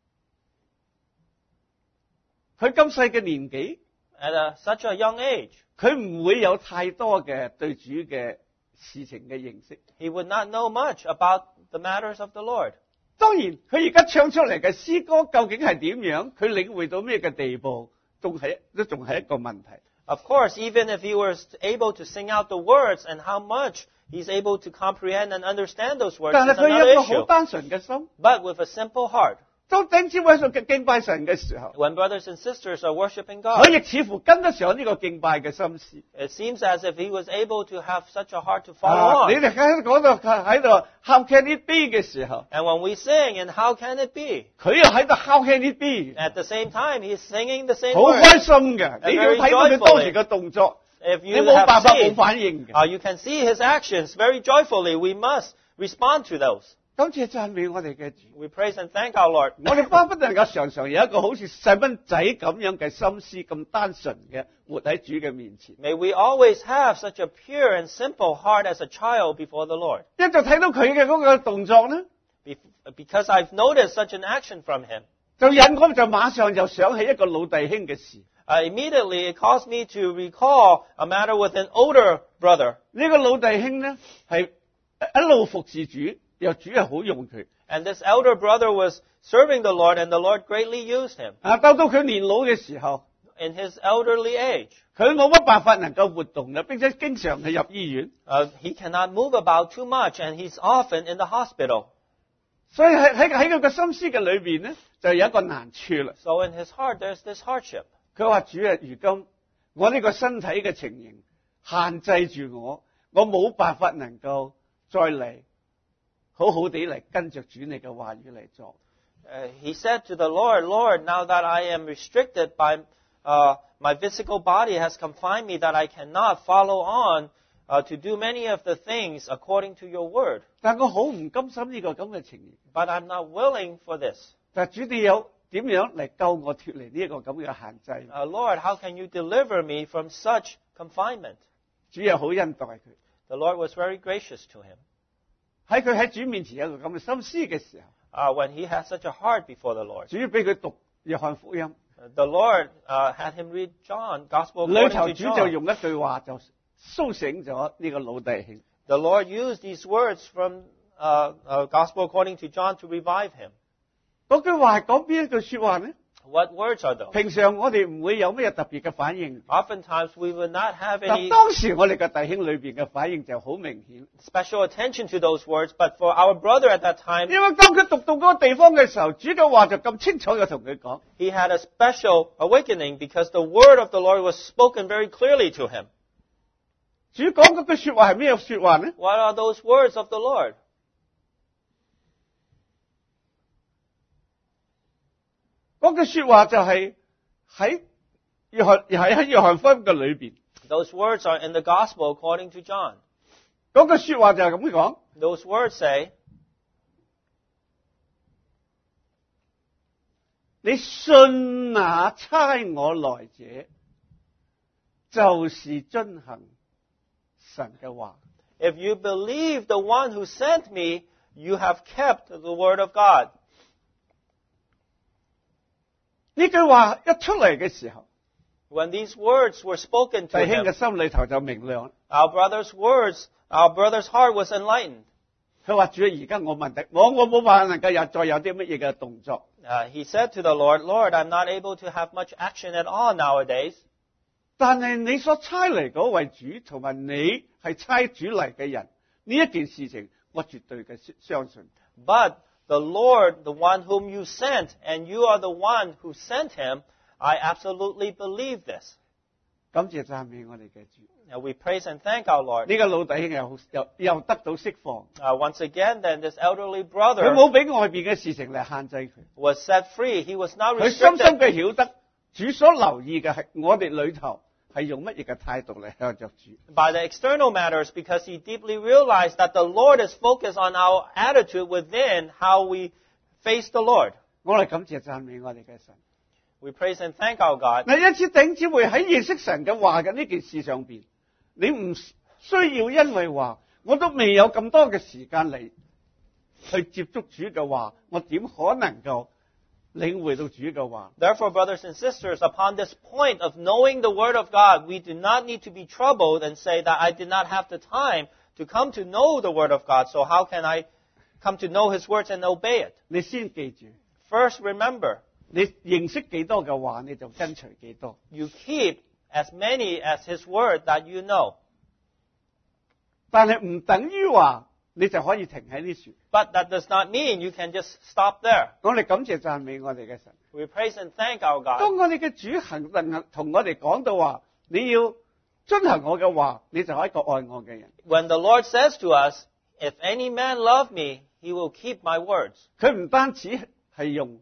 Speaker 1: 佢咁細嘅年紀，
Speaker 2: At such a young age,
Speaker 1: 佢唔會有太多嘅對主嘅事情嘅認識。
Speaker 2: he would not know much about the matters of the Lord.
Speaker 1: 當然，佢而家唱出嚟嘅詩歌究竟係點樣？佢領會到咩嘅地步，都仲係一個問題。
Speaker 2: Of course, even if he was able to sing out the words and how much he's able to comprehend and understand those words
Speaker 1: 但
Speaker 2: is
Speaker 1: 係佢有一
Speaker 2: another
Speaker 1: 個好
Speaker 2: issue.
Speaker 1: 單純嘅心。
Speaker 2: But with a simple heart,
Speaker 1: 當頂姊妹喺度敬拜神嘅時候，
Speaker 2: when brothers and sisters are worshiping
Speaker 1: 佢
Speaker 2: God,
Speaker 1: 亦似乎跟得上呢個敬拜嘅心思。
Speaker 2: it seems as if he was able to have such a heart to follow
Speaker 1: 你
Speaker 2: on.
Speaker 1: 哋喺度 How can it be 嘅時候，
Speaker 2: And when we sing, and how can it be?
Speaker 1: 佢又喺度 How can it be，
Speaker 2: At the same time, he's singing the same
Speaker 1: 好
Speaker 2: words.
Speaker 1: 開心嘅。你要睇到佢當時嘅動作，
Speaker 2: If
Speaker 1: 你
Speaker 2: you
Speaker 1: 冇
Speaker 2: have
Speaker 1: 辦法冇
Speaker 2: seen,
Speaker 1: 反應嘅。
Speaker 2: you can see his actions very joyfully. We must respond to those.
Speaker 1: 感謝讚美我哋嘅主。
Speaker 2: We praise and thank our Lord.
Speaker 1: 我哋巴不得能夠常常有一個好似細蚊仔咁樣嘅心思，咁單純嘅活喺主嘅面前。
Speaker 2: May we always have such a pure and simple heart as a child before the Lord.
Speaker 1: 一就睇到佢嘅嗰個動作咧，
Speaker 2: Because I've noticed such an action from him.
Speaker 1: 就引我就馬上就想起一個老弟兄嘅事。
Speaker 2: Immediately, it caused me to recall a matter with an older brother.
Speaker 1: 呢個老弟兄咧係一路服侍主，又主係好用佢。
Speaker 2: And this elder brother was serving the Lord, and the Lord greatly used him.
Speaker 1: 到佢年老嘅時候，
Speaker 2: In his elderly age,
Speaker 1: 佢冇乜辦法能夠活動啦，並且經常係入醫院。
Speaker 2: he cannot move about too much, and he's often in the hospital.
Speaker 1: 所以喺佢嘅心思嘅裏邊咧，就有一個難處啦。
Speaker 2: So in his heart, there's this hardship.
Speaker 1: 佢話：主啊，如今我呢個身體嘅情形限制住我冇辦法能夠再嚟好好地嚟跟着主你嘅話語嚟做。
Speaker 2: He said to the Lord, Lord, now that I am restricted by my physical body has confined me, that I cannot follow on to do many of the things according to your word.
Speaker 1: 但我好唔甘心呢個咁嘅情形。
Speaker 2: But I'm not willing for this.
Speaker 1: 但主你有點樣嚟救我脫離呢一個咁嘅限制？
Speaker 2: Lord, how can you deliver me from such confinement?
Speaker 1: 主又好恩待佢。
Speaker 2: The Lord was very gracious to him.
Speaker 1: 喺佢喺主面前有個咁嘅心思嘅時候，
Speaker 2: When he had such a heart before the Lord.
Speaker 1: 主俾佢讀約翰福音，
Speaker 2: The Lord had him read John, Gospel
Speaker 1: 裏
Speaker 2: according
Speaker 1: 頭
Speaker 2: to
Speaker 1: 主就
Speaker 2: John.
Speaker 1: 用一句話就蘇醒咗呢個老弟兄。
Speaker 2: The Lord used these words from Gospel according to John to revive him.
Speaker 1: 嗰句話係講邊一句說話呢？
Speaker 2: What words are those?
Speaker 1: 平常我哋唔會有咩特別嘅反應，
Speaker 2: Oftentimes we would not have
Speaker 1: 但
Speaker 2: any
Speaker 1: 當時我哋嘅弟兄裏邊嘅反應就好明顯。
Speaker 2: special attention to those words, but for our brother at that time,
Speaker 1: 因為當佢讀到嗰個地方嘅時候，主嘅話就咁清楚嘅同佢講。
Speaker 2: he had a special awakening because the word of the Lord was spoken very clearly to him.
Speaker 1: 主講嗰句說話係咩說話呢？
Speaker 2: What are those words of the Lord?
Speaker 1: 嗰句說話就係喺約翰福音嘅裏邊，
Speaker 2: Those words are in the Gospel according to John.
Speaker 1: 嗰句說話就係咁講。
Speaker 2: Those words say,
Speaker 1: 你信那差我來者，就是遵行神嘅話。
Speaker 2: if you believe the one who sent me, you have kept the word of God.
Speaker 1: 呢句話一出嚟嘅時候，
Speaker 2: When these words were spoken to
Speaker 1: 弟兄
Speaker 2: him,
Speaker 1: 嘅心裏頭就明亮。
Speaker 2: our brother's heart was enlightened.
Speaker 1: 佢話：主啊，而家我問題，我冇辦法能夠再有啲乜嘢嘅動作。
Speaker 2: He said to the Lord, Lord, I'm not able to have much action at all nowadays.
Speaker 1: 但係你所差嚟嗰位主，同埋你係差主嚟嘅人，呢一件事情，我絕對嘅相信。
Speaker 2: But the Lord, the one whom you sent, and you are the one who sent him, I absolutely believe this.
Speaker 1: 感謝讚美我哋嘅主。
Speaker 2: And we praise and thank our Lord.
Speaker 1: 呢個老弟兄又得到釋放，
Speaker 2: Once again, then this elderly
Speaker 1: 佢
Speaker 2: brother
Speaker 1: 冇俾外邊嘅事情嚟限制佢。
Speaker 2: was set free. He was not
Speaker 1: 佢深深
Speaker 2: restricted.
Speaker 1: 嘅曉得主所留意嘅係我哋裏頭係用乜嘢嘅態度嚟向着主。
Speaker 2: By the external matters, because he deeply realized that the Lord is focused on our attitude within, how we face the Lord.
Speaker 1: 我哋感謝讚美我哋嘅神。
Speaker 2: We praise and thank our God.
Speaker 1: 嗱，因此頂姊妹喺認識神嘅話嘅呢件事上邊，你唔需要因為話我都未有咁多嘅時間嚟去接觸主嘅話，我點可能夠領會到主嘅話？
Speaker 2: Therefore, brothers and sisters, upon this point of knowing the Word of God, we do not need to be troubled and say that I did not have the time to come to know the Word of God, so how can I come to know His words and obey it?
Speaker 1: 你先記住，
Speaker 2: First, remember,
Speaker 1: 你認識幾多嘅話，你就跟隨幾多。
Speaker 2: you keep as many as His Word that you know.
Speaker 1: 但係唔等於話你就可以停喺呢處。
Speaker 2: But that does not mean you can just stop there.
Speaker 1: 我哋感謝讚美我哋嘅神。
Speaker 2: We praise and thank our God.
Speaker 1: 當我哋嘅主行同我哋講到話，你要遵行我嘅話，你就係一個愛我嘅人。
Speaker 2: When the Lord says to us, if any man love me, he will keep my words.
Speaker 1: 佢唔單止係用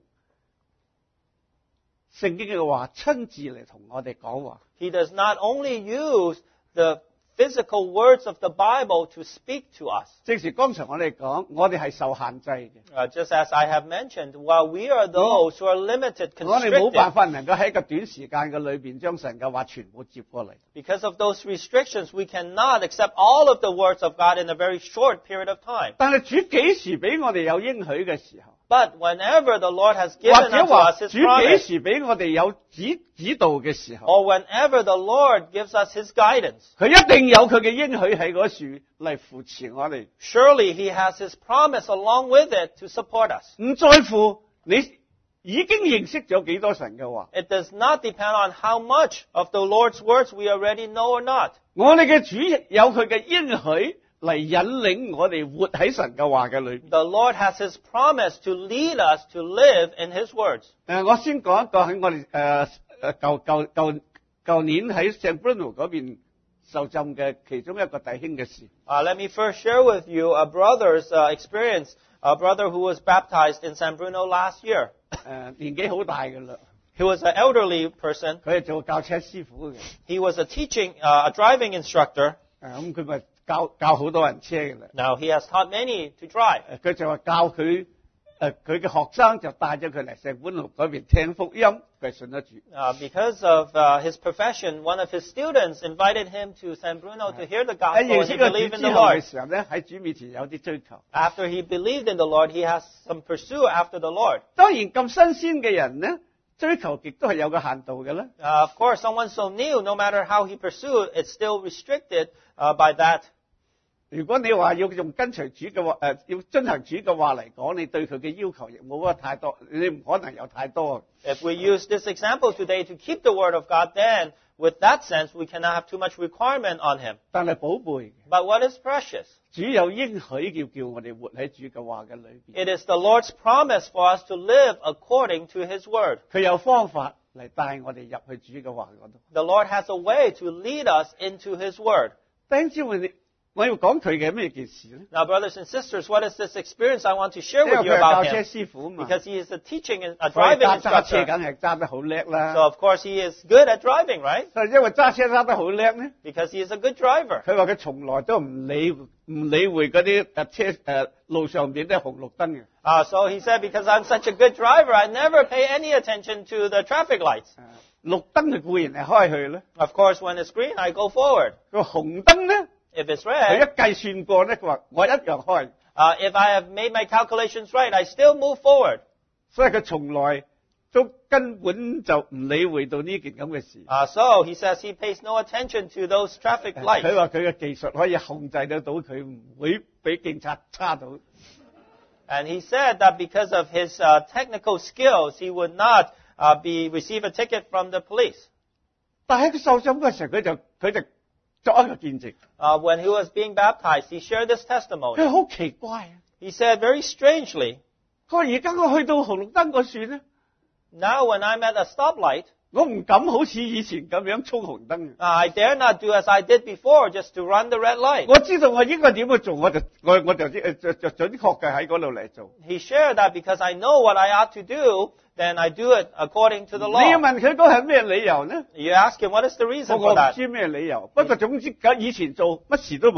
Speaker 1: 聖經嘅話親自嚟同我哋講話，
Speaker 2: He does not only use the physical words of the Bible to speak to us.
Speaker 1: 正如剛才我哋講，我哋係受限制嘅，
Speaker 2: Just as I have mentioned, while we are those who are limited,
Speaker 1: 我哋冇辦
Speaker 2: constricted,
Speaker 1: 法能夠喺一個短時間嘅裏邊將神嘅話全部接過嚟。
Speaker 2: because of those restrictions, we cannot accept all of the words of God in a very short period of time.
Speaker 1: 但係主幾時俾我哋有應許嘅時候，
Speaker 2: But whenever the Lord has
Speaker 1: 或
Speaker 2: given
Speaker 1: 者
Speaker 2: unto
Speaker 1: 話
Speaker 2: us
Speaker 1: 主
Speaker 2: His
Speaker 1: 幾
Speaker 2: promise,
Speaker 1: 時俾我哋有指導嘅時候，
Speaker 2: or whenever the Lord gives us His guidance,
Speaker 1: 佢一定有佢嘅應許喺嗰處嚟扶持我哋。
Speaker 2: surely He has His promise along with it to support us.
Speaker 1: 唔在乎你已經認識咗幾多神嘅話，
Speaker 2: It does not depend on how much of the Lord's words we already know or not.
Speaker 1: 我哋嘅主有佢嘅應許嚟引領我哋活喺神嘅話嘅裏邊。
Speaker 2: The Lord has His promise to lead us to live in His words.
Speaker 1: 我先講一個喺我哋舊年喺聖 Bruno 嗰邊受浸嘅其中一個弟兄嘅事。
Speaker 2: Let me first share with you a brother's experience, a brother who was baptized in San Bruno last year.
Speaker 1: 年紀好大㗎啦，
Speaker 2: He was an elderly person.
Speaker 1: 佢係做教車師傅嘅。
Speaker 2: He was a driving instructor.
Speaker 1: 咁佢咪教好多人車㗎啦。
Speaker 2: Now, he has taught many to drive.
Speaker 1: 佢就話教佢佢嘅學生就帶咗佢嚟聖本路嗰邊聽福音，佢信得主。
Speaker 2: Because of his profession, one of his students invited him to San Bruno to hear the
Speaker 1: 喺
Speaker 2: gospel
Speaker 1: 認
Speaker 2: and
Speaker 1: 識
Speaker 2: he
Speaker 1: 個
Speaker 2: believed
Speaker 1: 主
Speaker 2: in
Speaker 1: 之
Speaker 2: the
Speaker 1: 後嘅
Speaker 2: Lord.
Speaker 1: 時候咧，喺主面前有啲追求。
Speaker 2: After he believed in the Lord, he has some pursuit after the Lord.
Speaker 1: 當然咁新鮮嘅人咧，追求極都係有個限度嘅啦。
Speaker 2: Of course, someone so new, no matter how he pursued, it's still restricted by that.
Speaker 1: 如果你話要用跟隨主嘅話，要遵行主嘅話嚟講，你對佢嘅要求亦冇乜太多，你唔可能有太多。
Speaker 2: If we use this example today to keep the word of God, then with that sense, we cannot have too much requirement on him.
Speaker 1: 但係寶貝，
Speaker 2: But what is precious?
Speaker 1: 主有應許叫我哋活喺主嘅話嘅裏邊，
Speaker 2: It is the Lord's promise for us to live according to his word.
Speaker 1: 佢有方法嚟帶我哋入去主嘅話嗰度。
Speaker 2: The Lord has a way to lead us into his word.
Speaker 1: 弟兄姊妹，我要講佢嘅咩件事咧？
Speaker 2: Now, brothers and sisters, what is this experience I want to share
Speaker 1: 因為
Speaker 2: with
Speaker 1: 佢
Speaker 2: you
Speaker 1: 係教
Speaker 2: about
Speaker 1: 車
Speaker 2: him?
Speaker 1: 師傅嘛，
Speaker 2: Because he is a teaching and a
Speaker 1: 所以
Speaker 2: driving
Speaker 1: 揸車
Speaker 2: instructor.
Speaker 1: 梗係揸得好叻啦。
Speaker 2: So, of course, he is good at driving, right?
Speaker 1: 因為揸車揸得好叻咧，
Speaker 2: Because he is a good driver.
Speaker 1: 佢話佢從來都唔理會嗰啲路上邊啲紅綠燈嘅。
Speaker 2: So he said, because I'm such a good driver, I never pay any attention to the traffic lights.
Speaker 1: 綠燈佢固然係開去咧，
Speaker 2: Of course, when it's green, I go forward.
Speaker 1: 個紅燈咧，
Speaker 2: If it's
Speaker 1: 佢一
Speaker 2: red,
Speaker 1: 計算過咧，佢話我一樣開，
Speaker 2: if I have made my calculations right, I still move forward.
Speaker 1: 所以佢從來都根本就唔理會到呢件咁嘅事。
Speaker 2: So he says he pays no attention to those traffic
Speaker 1: 佢
Speaker 2: lights.
Speaker 1: 話佢嘅技術可以控制得到佢，唔會俾警察差到。
Speaker 2: And he said that because of his technical skills, he would not receive a ticket from the police.
Speaker 1: 但係佢受浸嗰時候，佢就作一個見證。
Speaker 2: When he was being baptized, he shared this testimony.
Speaker 1: 佢好奇怪啊！
Speaker 2: He said very strangely,
Speaker 1: 佢話而家我去到紅綠燈嗰處咧，
Speaker 2: now when I'm at a stoplight,
Speaker 1: 我唔敢好似以前咁樣衝紅燈。
Speaker 2: I dare not do as I did before, just to run the red light.
Speaker 1: 我知道我應該點去做，我就準確嘅喺嗰度嚟做。
Speaker 2: He shared that because I know what I ought to do, then I do it according to the
Speaker 1: 你要
Speaker 2: law.
Speaker 1: 問佢嗰係咩理由呢？
Speaker 2: You ask him, what is the reason
Speaker 1: 我
Speaker 2: for
Speaker 1: 唔
Speaker 2: that?
Speaker 1: 知咩理由，不過總之以前做乜事都冇。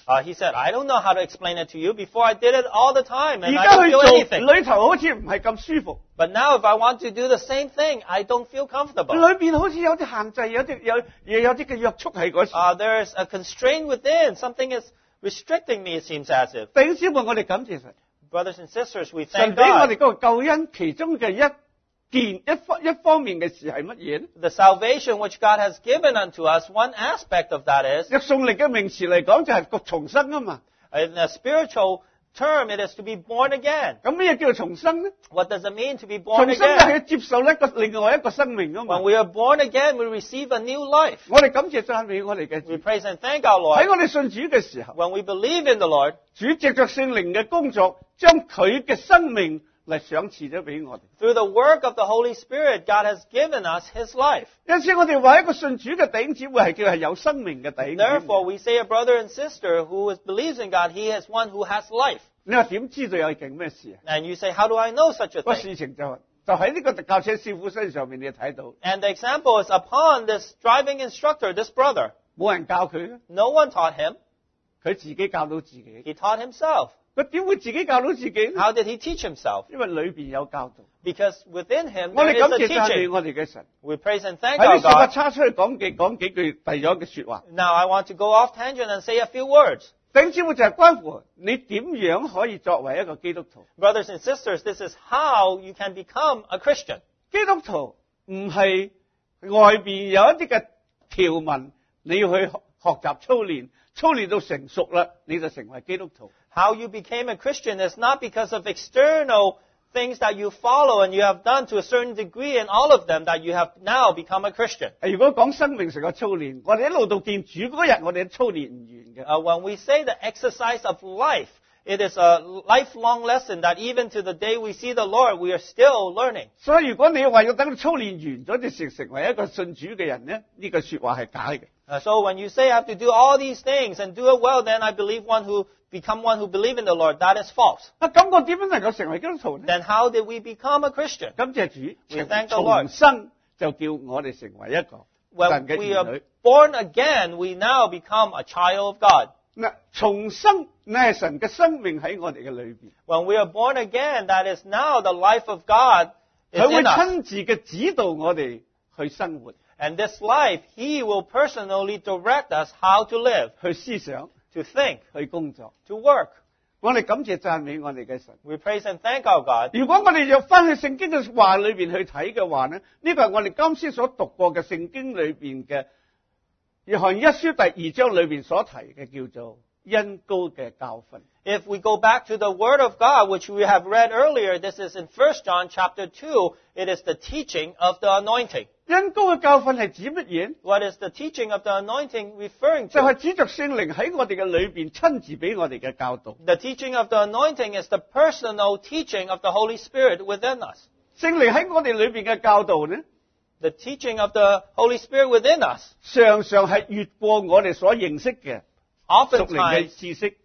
Speaker 2: He said, I don't know how to explain it to you. Before I did it all the time,
Speaker 1: 而
Speaker 2: and I
Speaker 1: 家
Speaker 2: don't
Speaker 1: 去
Speaker 2: feel
Speaker 1: 做
Speaker 2: anything.
Speaker 1: 裏頭好似唔係咁舒服，
Speaker 2: But now if I want to do the same thing, I don't feel comfortable.
Speaker 1: 裏邊好似有啲限制，有啲嘅約束喺嗰時。
Speaker 2: There's a constraint within. Something is restricting me, it seems as if.
Speaker 1: 弟兄姊妹，我哋感謝神，
Speaker 2: Brothers and sisters, we
Speaker 1: 神
Speaker 2: thank
Speaker 1: 俾我
Speaker 2: God.
Speaker 1: 哋嗰個救恩其中嘅一方面嘅事係乜嘢呢？
Speaker 2: The salvation which God has given unto us, one aspect of that is,
Speaker 1: 用宋歷嘅名詞嚟講就係個重生啊嘛。
Speaker 2: in a spiritual term, it is to be born again.
Speaker 1: 咁咩叫做重生呢？
Speaker 2: What does it mean to be born
Speaker 1: 重生係
Speaker 2: again?
Speaker 1: 接受另外一個生命啊嘛
Speaker 2: When。we are born again, we receive a new life.
Speaker 1: 我哋感謝讚美我哋嘅主，
Speaker 2: We praise and thank our
Speaker 1: 喺
Speaker 2: Lord.
Speaker 1: 我哋信主嘅時候，
Speaker 2: When we believe in the Lord,
Speaker 1: 主藉着聖靈嘅工作，將佢嘅生命嚟賞賜咗俾我哋。
Speaker 2: through the work of the Holy Spirit, God has given us His life.
Speaker 1: 因此我哋話一個信主嘅弟兄姊妹係叫係有生命嘅弟兄姊妹。
Speaker 2: Therefore, we say a brother and sister who believes in God, he is one who has life.
Speaker 1: 你話點知道有件咩事啊？
Speaker 2: And you say, how do I know such a
Speaker 1: 個
Speaker 2: thing?
Speaker 1: 事情就喺呢個教車師傅身上面，你睇到
Speaker 2: And the example is upon this driving instructor, this brother.
Speaker 1: 冇人教佢嘅，
Speaker 2: No one taught him.
Speaker 1: 佢自己教到自己。
Speaker 2: He taught himself.
Speaker 1: 佢點會自己教到自己呢？
Speaker 2: How did he teach himself?
Speaker 1: 因為裏邊有教導。
Speaker 2: Because within him
Speaker 1: 我
Speaker 2: there
Speaker 1: 哋
Speaker 2: is
Speaker 1: 感
Speaker 2: a
Speaker 1: 謝讚美
Speaker 2: teaching.
Speaker 1: 我哋嘅神。
Speaker 2: We praise and thank
Speaker 1: 喺
Speaker 2: our
Speaker 1: 呢度我
Speaker 2: God.
Speaker 1: 插出去講幾句第咗嘅說話。
Speaker 2: Now I want to go off tangent and say a few words.
Speaker 1: 弟兄姊妹就係關乎你點樣可以作為一個基督徒。
Speaker 2: Brothers and sisters, this is how you can become a Christian.
Speaker 1: 基督徒唔係外邊有一啲嘅條文，你要去學習操練，操練到成熟啦，你就成為基督徒。
Speaker 2: How you became a Christian is not because of external things that you follow and you have done to a certain degree and all of them that you have now become a Christian.
Speaker 1: 如果講生命上嘅操練，我哋一路到見主嗰日，我哋都操練唔完嘅。
Speaker 2: When we say the exercise of life, it is a lifelong lesson that even to the day we see the Lord, we are still learning.
Speaker 1: 所以如果你話要等操練完咗，你成為一個信主嘅人呢，呢句說話係假嘅。
Speaker 2: So when you say I have to do all these things and do it well, then I believe become one who believe in the Lord. That is false.
Speaker 1: 咁我點樣能夠成為基督徒呢？
Speaker 2: Then how did we become a Christian?
Speaker 1: 感謝主，
Speaker 2: We thank the Lord.
Speaker 1: 重生就叫我哋成為一個
Speaker 2: When
Speaker 1: 神嘅
Speaker 2: we
Speaker 1: 兒
Speaker 2: are
Speaker 1: 女。
Speaker 2: born again, we now become a child of God.
Speaker 1: 嗱，重生乃係神嘅生命喺我哋嘅裏邊，
Speaker 2: When we are born again, that is now the life of God is
Speaker 1: 佢會
Speaker 2: in us.
Speaker 1: 親自嘅指導我哋去生活、
Speaker 2: And this life, He will personally direct us how to live,
Speaker 1: 去思想、
Speaker 2: to think,
Speaker 1: 去工作。
Speaker 2: to work.
Speaker 1: 我哋感謝讚美我哋嘅神。
Speaker 2: We praise and thank our God.
Speaker 1: 如果我哋又翻去聖經嘅話裏邊去睇嘅話呢，呢個係我哋啱先所讀過嘅聖經裏邊嘅約翰一書第2章裏邊所提嘅叫做恩膏嘅教訓。
Speaker 2: If we go back to the Word of God, which we have read earlier, this is in 1 John chapter 2, it is the teaching of the anointing.
Speaker 1: 恩膏嘅教訓係指乜嘢？
Speaker 2: What is the teaching of the anointing referring
Speaker 1: 就
Speaker 2: to?
Speaker 1: 係指着聖靈喺我哋嘅裏邊親自俾我哋嘅教導。
Speaker 2: The teaching of the anointing is the personal teaching of the Holy Spirit within us.
Speaker 1: 聖靈喺我哋裏邊嘅教導呢，
Speaker 2: The teaching of the Holy Spirit within us
Speaker 1: 常常係越過我哋所認識嘅屬靈嘅
Speaker 2: oftentimes
Speaker 1: 知識。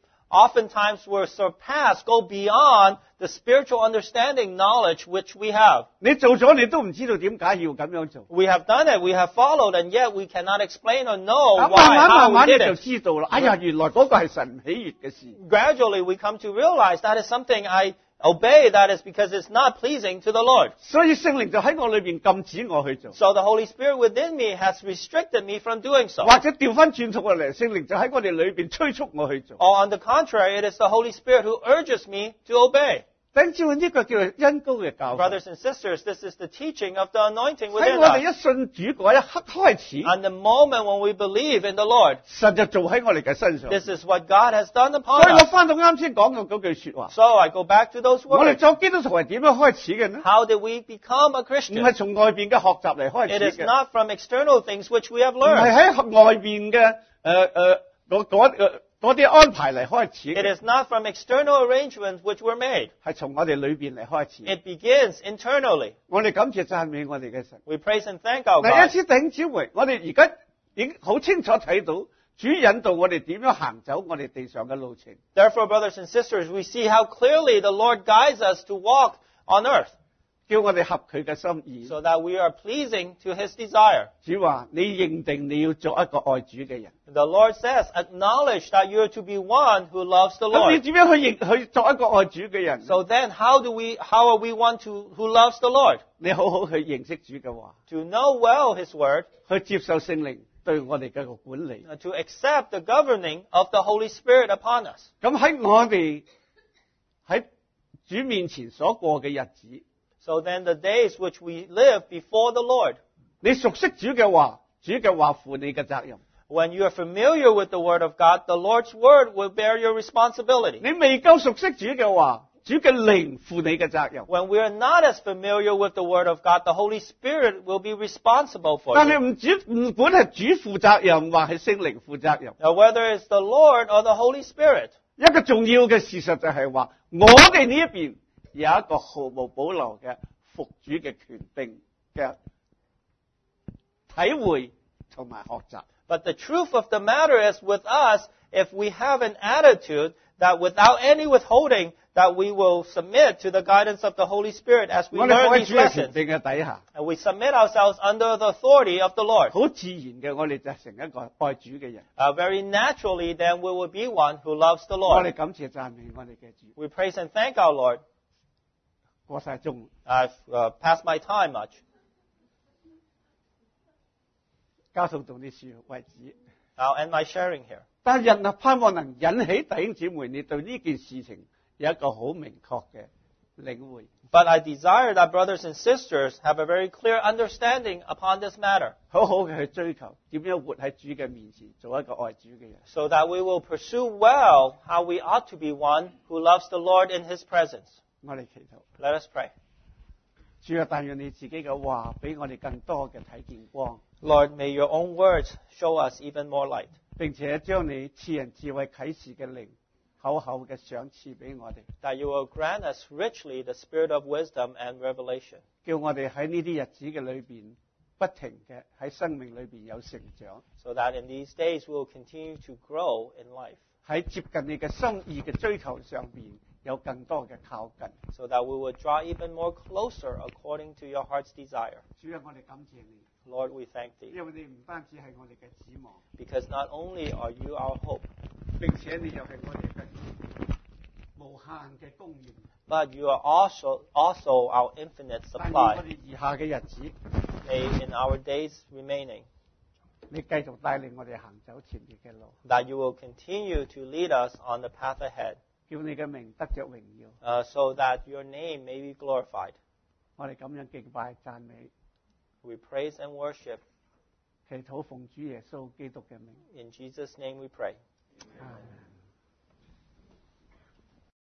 Speaker 2: will surpass, go beyond the spiritual understanding, knowledge which we have.
Speaker 1: 你做咗你都唔知道點解要咁樣做。
Speaker 2: We have done it, we have followed, and yet we cannot explain or know
Speaker 1: 咁
Speaker 2: why,
Speaker 1: 慢
Speaker 2: how
Speaker 1: 慢
Speaker 2: we
Speaker 1: 你
Speaker 2: did
Speaker 1: 就
Speaker 2: it.
Speaker 1: 知道啦。哎呀，原來嗰個係神唔喜悅嘅事。
Speaker 2: Gradually, we come to realize that is something I obey, that is because it's not pleasing to the Lord.
Speaker 1: 所以聖靈就喺我裏邊禁止我去做，
Speaker 2: So the Holy Spirit within me has restricted me from doing so.
Speaker 1: 或者調翻轉頭過嚟，聖靈就喺我哋裏邊催促我去做。
Speaker 2: Or on the contrary, it is the Holy Spirit who urges me to obey.
Speaker 1: 等照呢個叫做恩膏嘅教訓。
Speaker 2: Brothers and sisters, this is the teaching of the anointing
Speaker 1: 喺
Speaker 2: within
Speaker 1: 我哋
Speaker 2: us.
Speaker 1: 一信主嗰一刻開始，
Speaker 2: And the moment when we believe in the Lord,
Speaker 1: 神就做喺我哋嘅身上。
Speaker 2: this is what God has done
Speaker 1: 所
Speaker 2: upon
Speaker 1: 以我
Speaker 2: us.
Speaker 1: 翻到啱先講嘅嗰句說話，
Speaker 2: So I go back to those
Speaker 1: 我哋
Speaker 2: words.
Speaker 1: 做基督徒係點樣開始嘅呢？
Speaker 2: How did we become a
Speaker 1: 唔
Speaker 2: Christian?
Speaker 1: 係從外邊嘅學習嚟開
Speaker 2: It
Speaker 1: 始
Speaker 2: is
Speaker 1: 嘅，
Speaker 2: not from external things which we have
Speaker 1: 唔係
Speaker 2: learned.
Speaker 1: 喺外邊嘅嗰啲安排嚟開始
Speaker 2: It
Speaker 1: 嘅，
Speaker 2: is not from external arrangements which were made.
Speaker 1: 係從我哋裏邊嚟開始。
Speaker 2: It begins internally.
Speaker 1: 我哋感謝讚美我哋嘅神。
Speaker 2: We praise and thank our
Speaker 1: 嗱，
Speaker 2: God.
Speaker 1: 一次頂姊妹，我哋而家已經好清楚睇到主引導我哋點樣行走我哋地上嘅路程。
Speaker 2: Therefore, brothers and sisters, we see how clearly the Lord guides us to walk on earth.
Speaker 1: 叫我哋合佢嘅心意。
Speaker 2: so that we are pleasing to His desire.
Speaker 1: 主話：你認定你要做一個愛主嘅人。
Speaker 2: The Lord says, acknowledge that you are to be one who loves the
Speaker 1: 咁你
Speaker 2: Lord.
Speaker 1: 點樣去做一個愛主嘅人？
Speaker 2: So then how are we one who loves the Lord?
Speaker 1: 你好好去認識主嘅話，
Speaker 2: To know well His word,
Speaker 1: 去接受聖靈對我哋嘅個管理。
Speaker 2: to accept the governing of the Holy Spirit upon us.
Speaker 1: 咁喺我哋喺主面前所過嘅日子，
Speaker 2: So then the days which we live before the Lord,
Speaker 1: 你熟悉主嘅話，主嘅話負你嘅責任。
Speaker 2: when you are familiar with the Word of God, the Lord's Word will bear your responsibility.
Speaker 1: 你未夠熟悉主嘅話，主嘅靈負你嘅責任。
Speaker 2: When we are not as familiar with the Word of God, the Holy Spirit will be responsible for
Speaker 1: 但係
Speaker 2: you.
Speaker 1: 唔管係主負責任，或係聖靈負責任，
Speaker 2: Now, whether it's the Lord or the Holy Spirit,
Speaker 1: 一個重要嘅事實就係話，我哋呢一邊有一個毫無保留嘅服主嘅權柄嘅體會同埋學習。
Speaker 2: but the truth of the matter is with us, if we have an attitude that without any withholding, that we will submit to the guidance of the Holy Spirit as we
Speaker 1: 我哋
Speaker 2: learn
Speaker 1: 放喺
Speaker 2: these
Speaker 1: 主嘅權
Speaker 2: lessons,
Speaker 1: 柄嘅底下，
Speaker 2: and we submit ourselves under the authority of the Lord.
Speaker 1: 好自然嘅，我哋就成一個愛主嘅人。
Speaker 2: Very naturally, then we will be one who loves the
Speaker 1: 我哋
Speaker 2: Lord.
Speaker 1: 感謝讚美我哋嘅主。
Speaker 2: We praise and thank our Lord.
Speaker 1: 過晒鐘，
Speaker 2: I've passed my time much.
Speaker 1: 交通到呢處為止。
Speaker 2: I'll end my sharing here.
Speaker 1: 但人啊，盼望能引起弟兄姊妹，你對呢件事情有一個好明確嘅領會。
Speaker 2: But I desire that brothers and sisters have a very clear understanding upon this matter,
Speaker 1: 好好嘅去追求點樣活喺主嘅面前，做一個愛主嘅人。
Speaker 2: so that we will pursue well how we ought to be one who loves the Lord in His presence.
Speaker 1: 我哋祈禱，
Speaker 2: Let us pray.
Speaker 1: 主啊，但願你自己嘅話俾我哋更多嘅睇見光，
Speaker 2: Lord, may your own words show us even more light,
Speaker 1: 並且將你賜人智慧啟示嘅靈厚厚嘅賞賜俾我哋，
Speaker 2: that you will grant us richly the spirit of wisdom and revelation,
Speaker 1: 叫我哋喺呢啲日子嘅裏邊不停嘅喺生命裏邊有成長，
Speaker 2: so that in these days we will continue to grow in life,
Speaker 1: 喺接近你嘅心意嘅追求上邊有更多嘅靠近。
Speaker 2: so that we will draw even more closer according to your heart's desire.
Speaker 1: 主啊，我哋感謝你，
Speaker 2: Lord, we thank thee,
Speaker 1: 因為你唔單止係我哋嘅指望，
Speaker 2: because not only are you our hope,
Speaker 1: 並且你又係我哋嘅無限嘅供應。
Speaker 2: but you are also our infinite
Speaker 1: 但願我
Speaker 2: supply.
Speaker 1: 哋餘下嘅日子，
Speaker 2: May in our days remaining,
Speaker 1: 你繼續帶領我哋行走前面嘅路，
Speaker 2: that you will continue to lead us on the path ahead,
Speaker 1: 叫你嘅名得着榮耀。
Speaker 2: so that your name may be glorified.
Speaker 1: 我哋咁樣敬拜讚美，
Speaker 2: We praise and worship.
Speaker 1: 祈禱奉主耶穌基督嘅名。
Speaker 2: In Jesus' name we pray.
Speaker 1: 阿門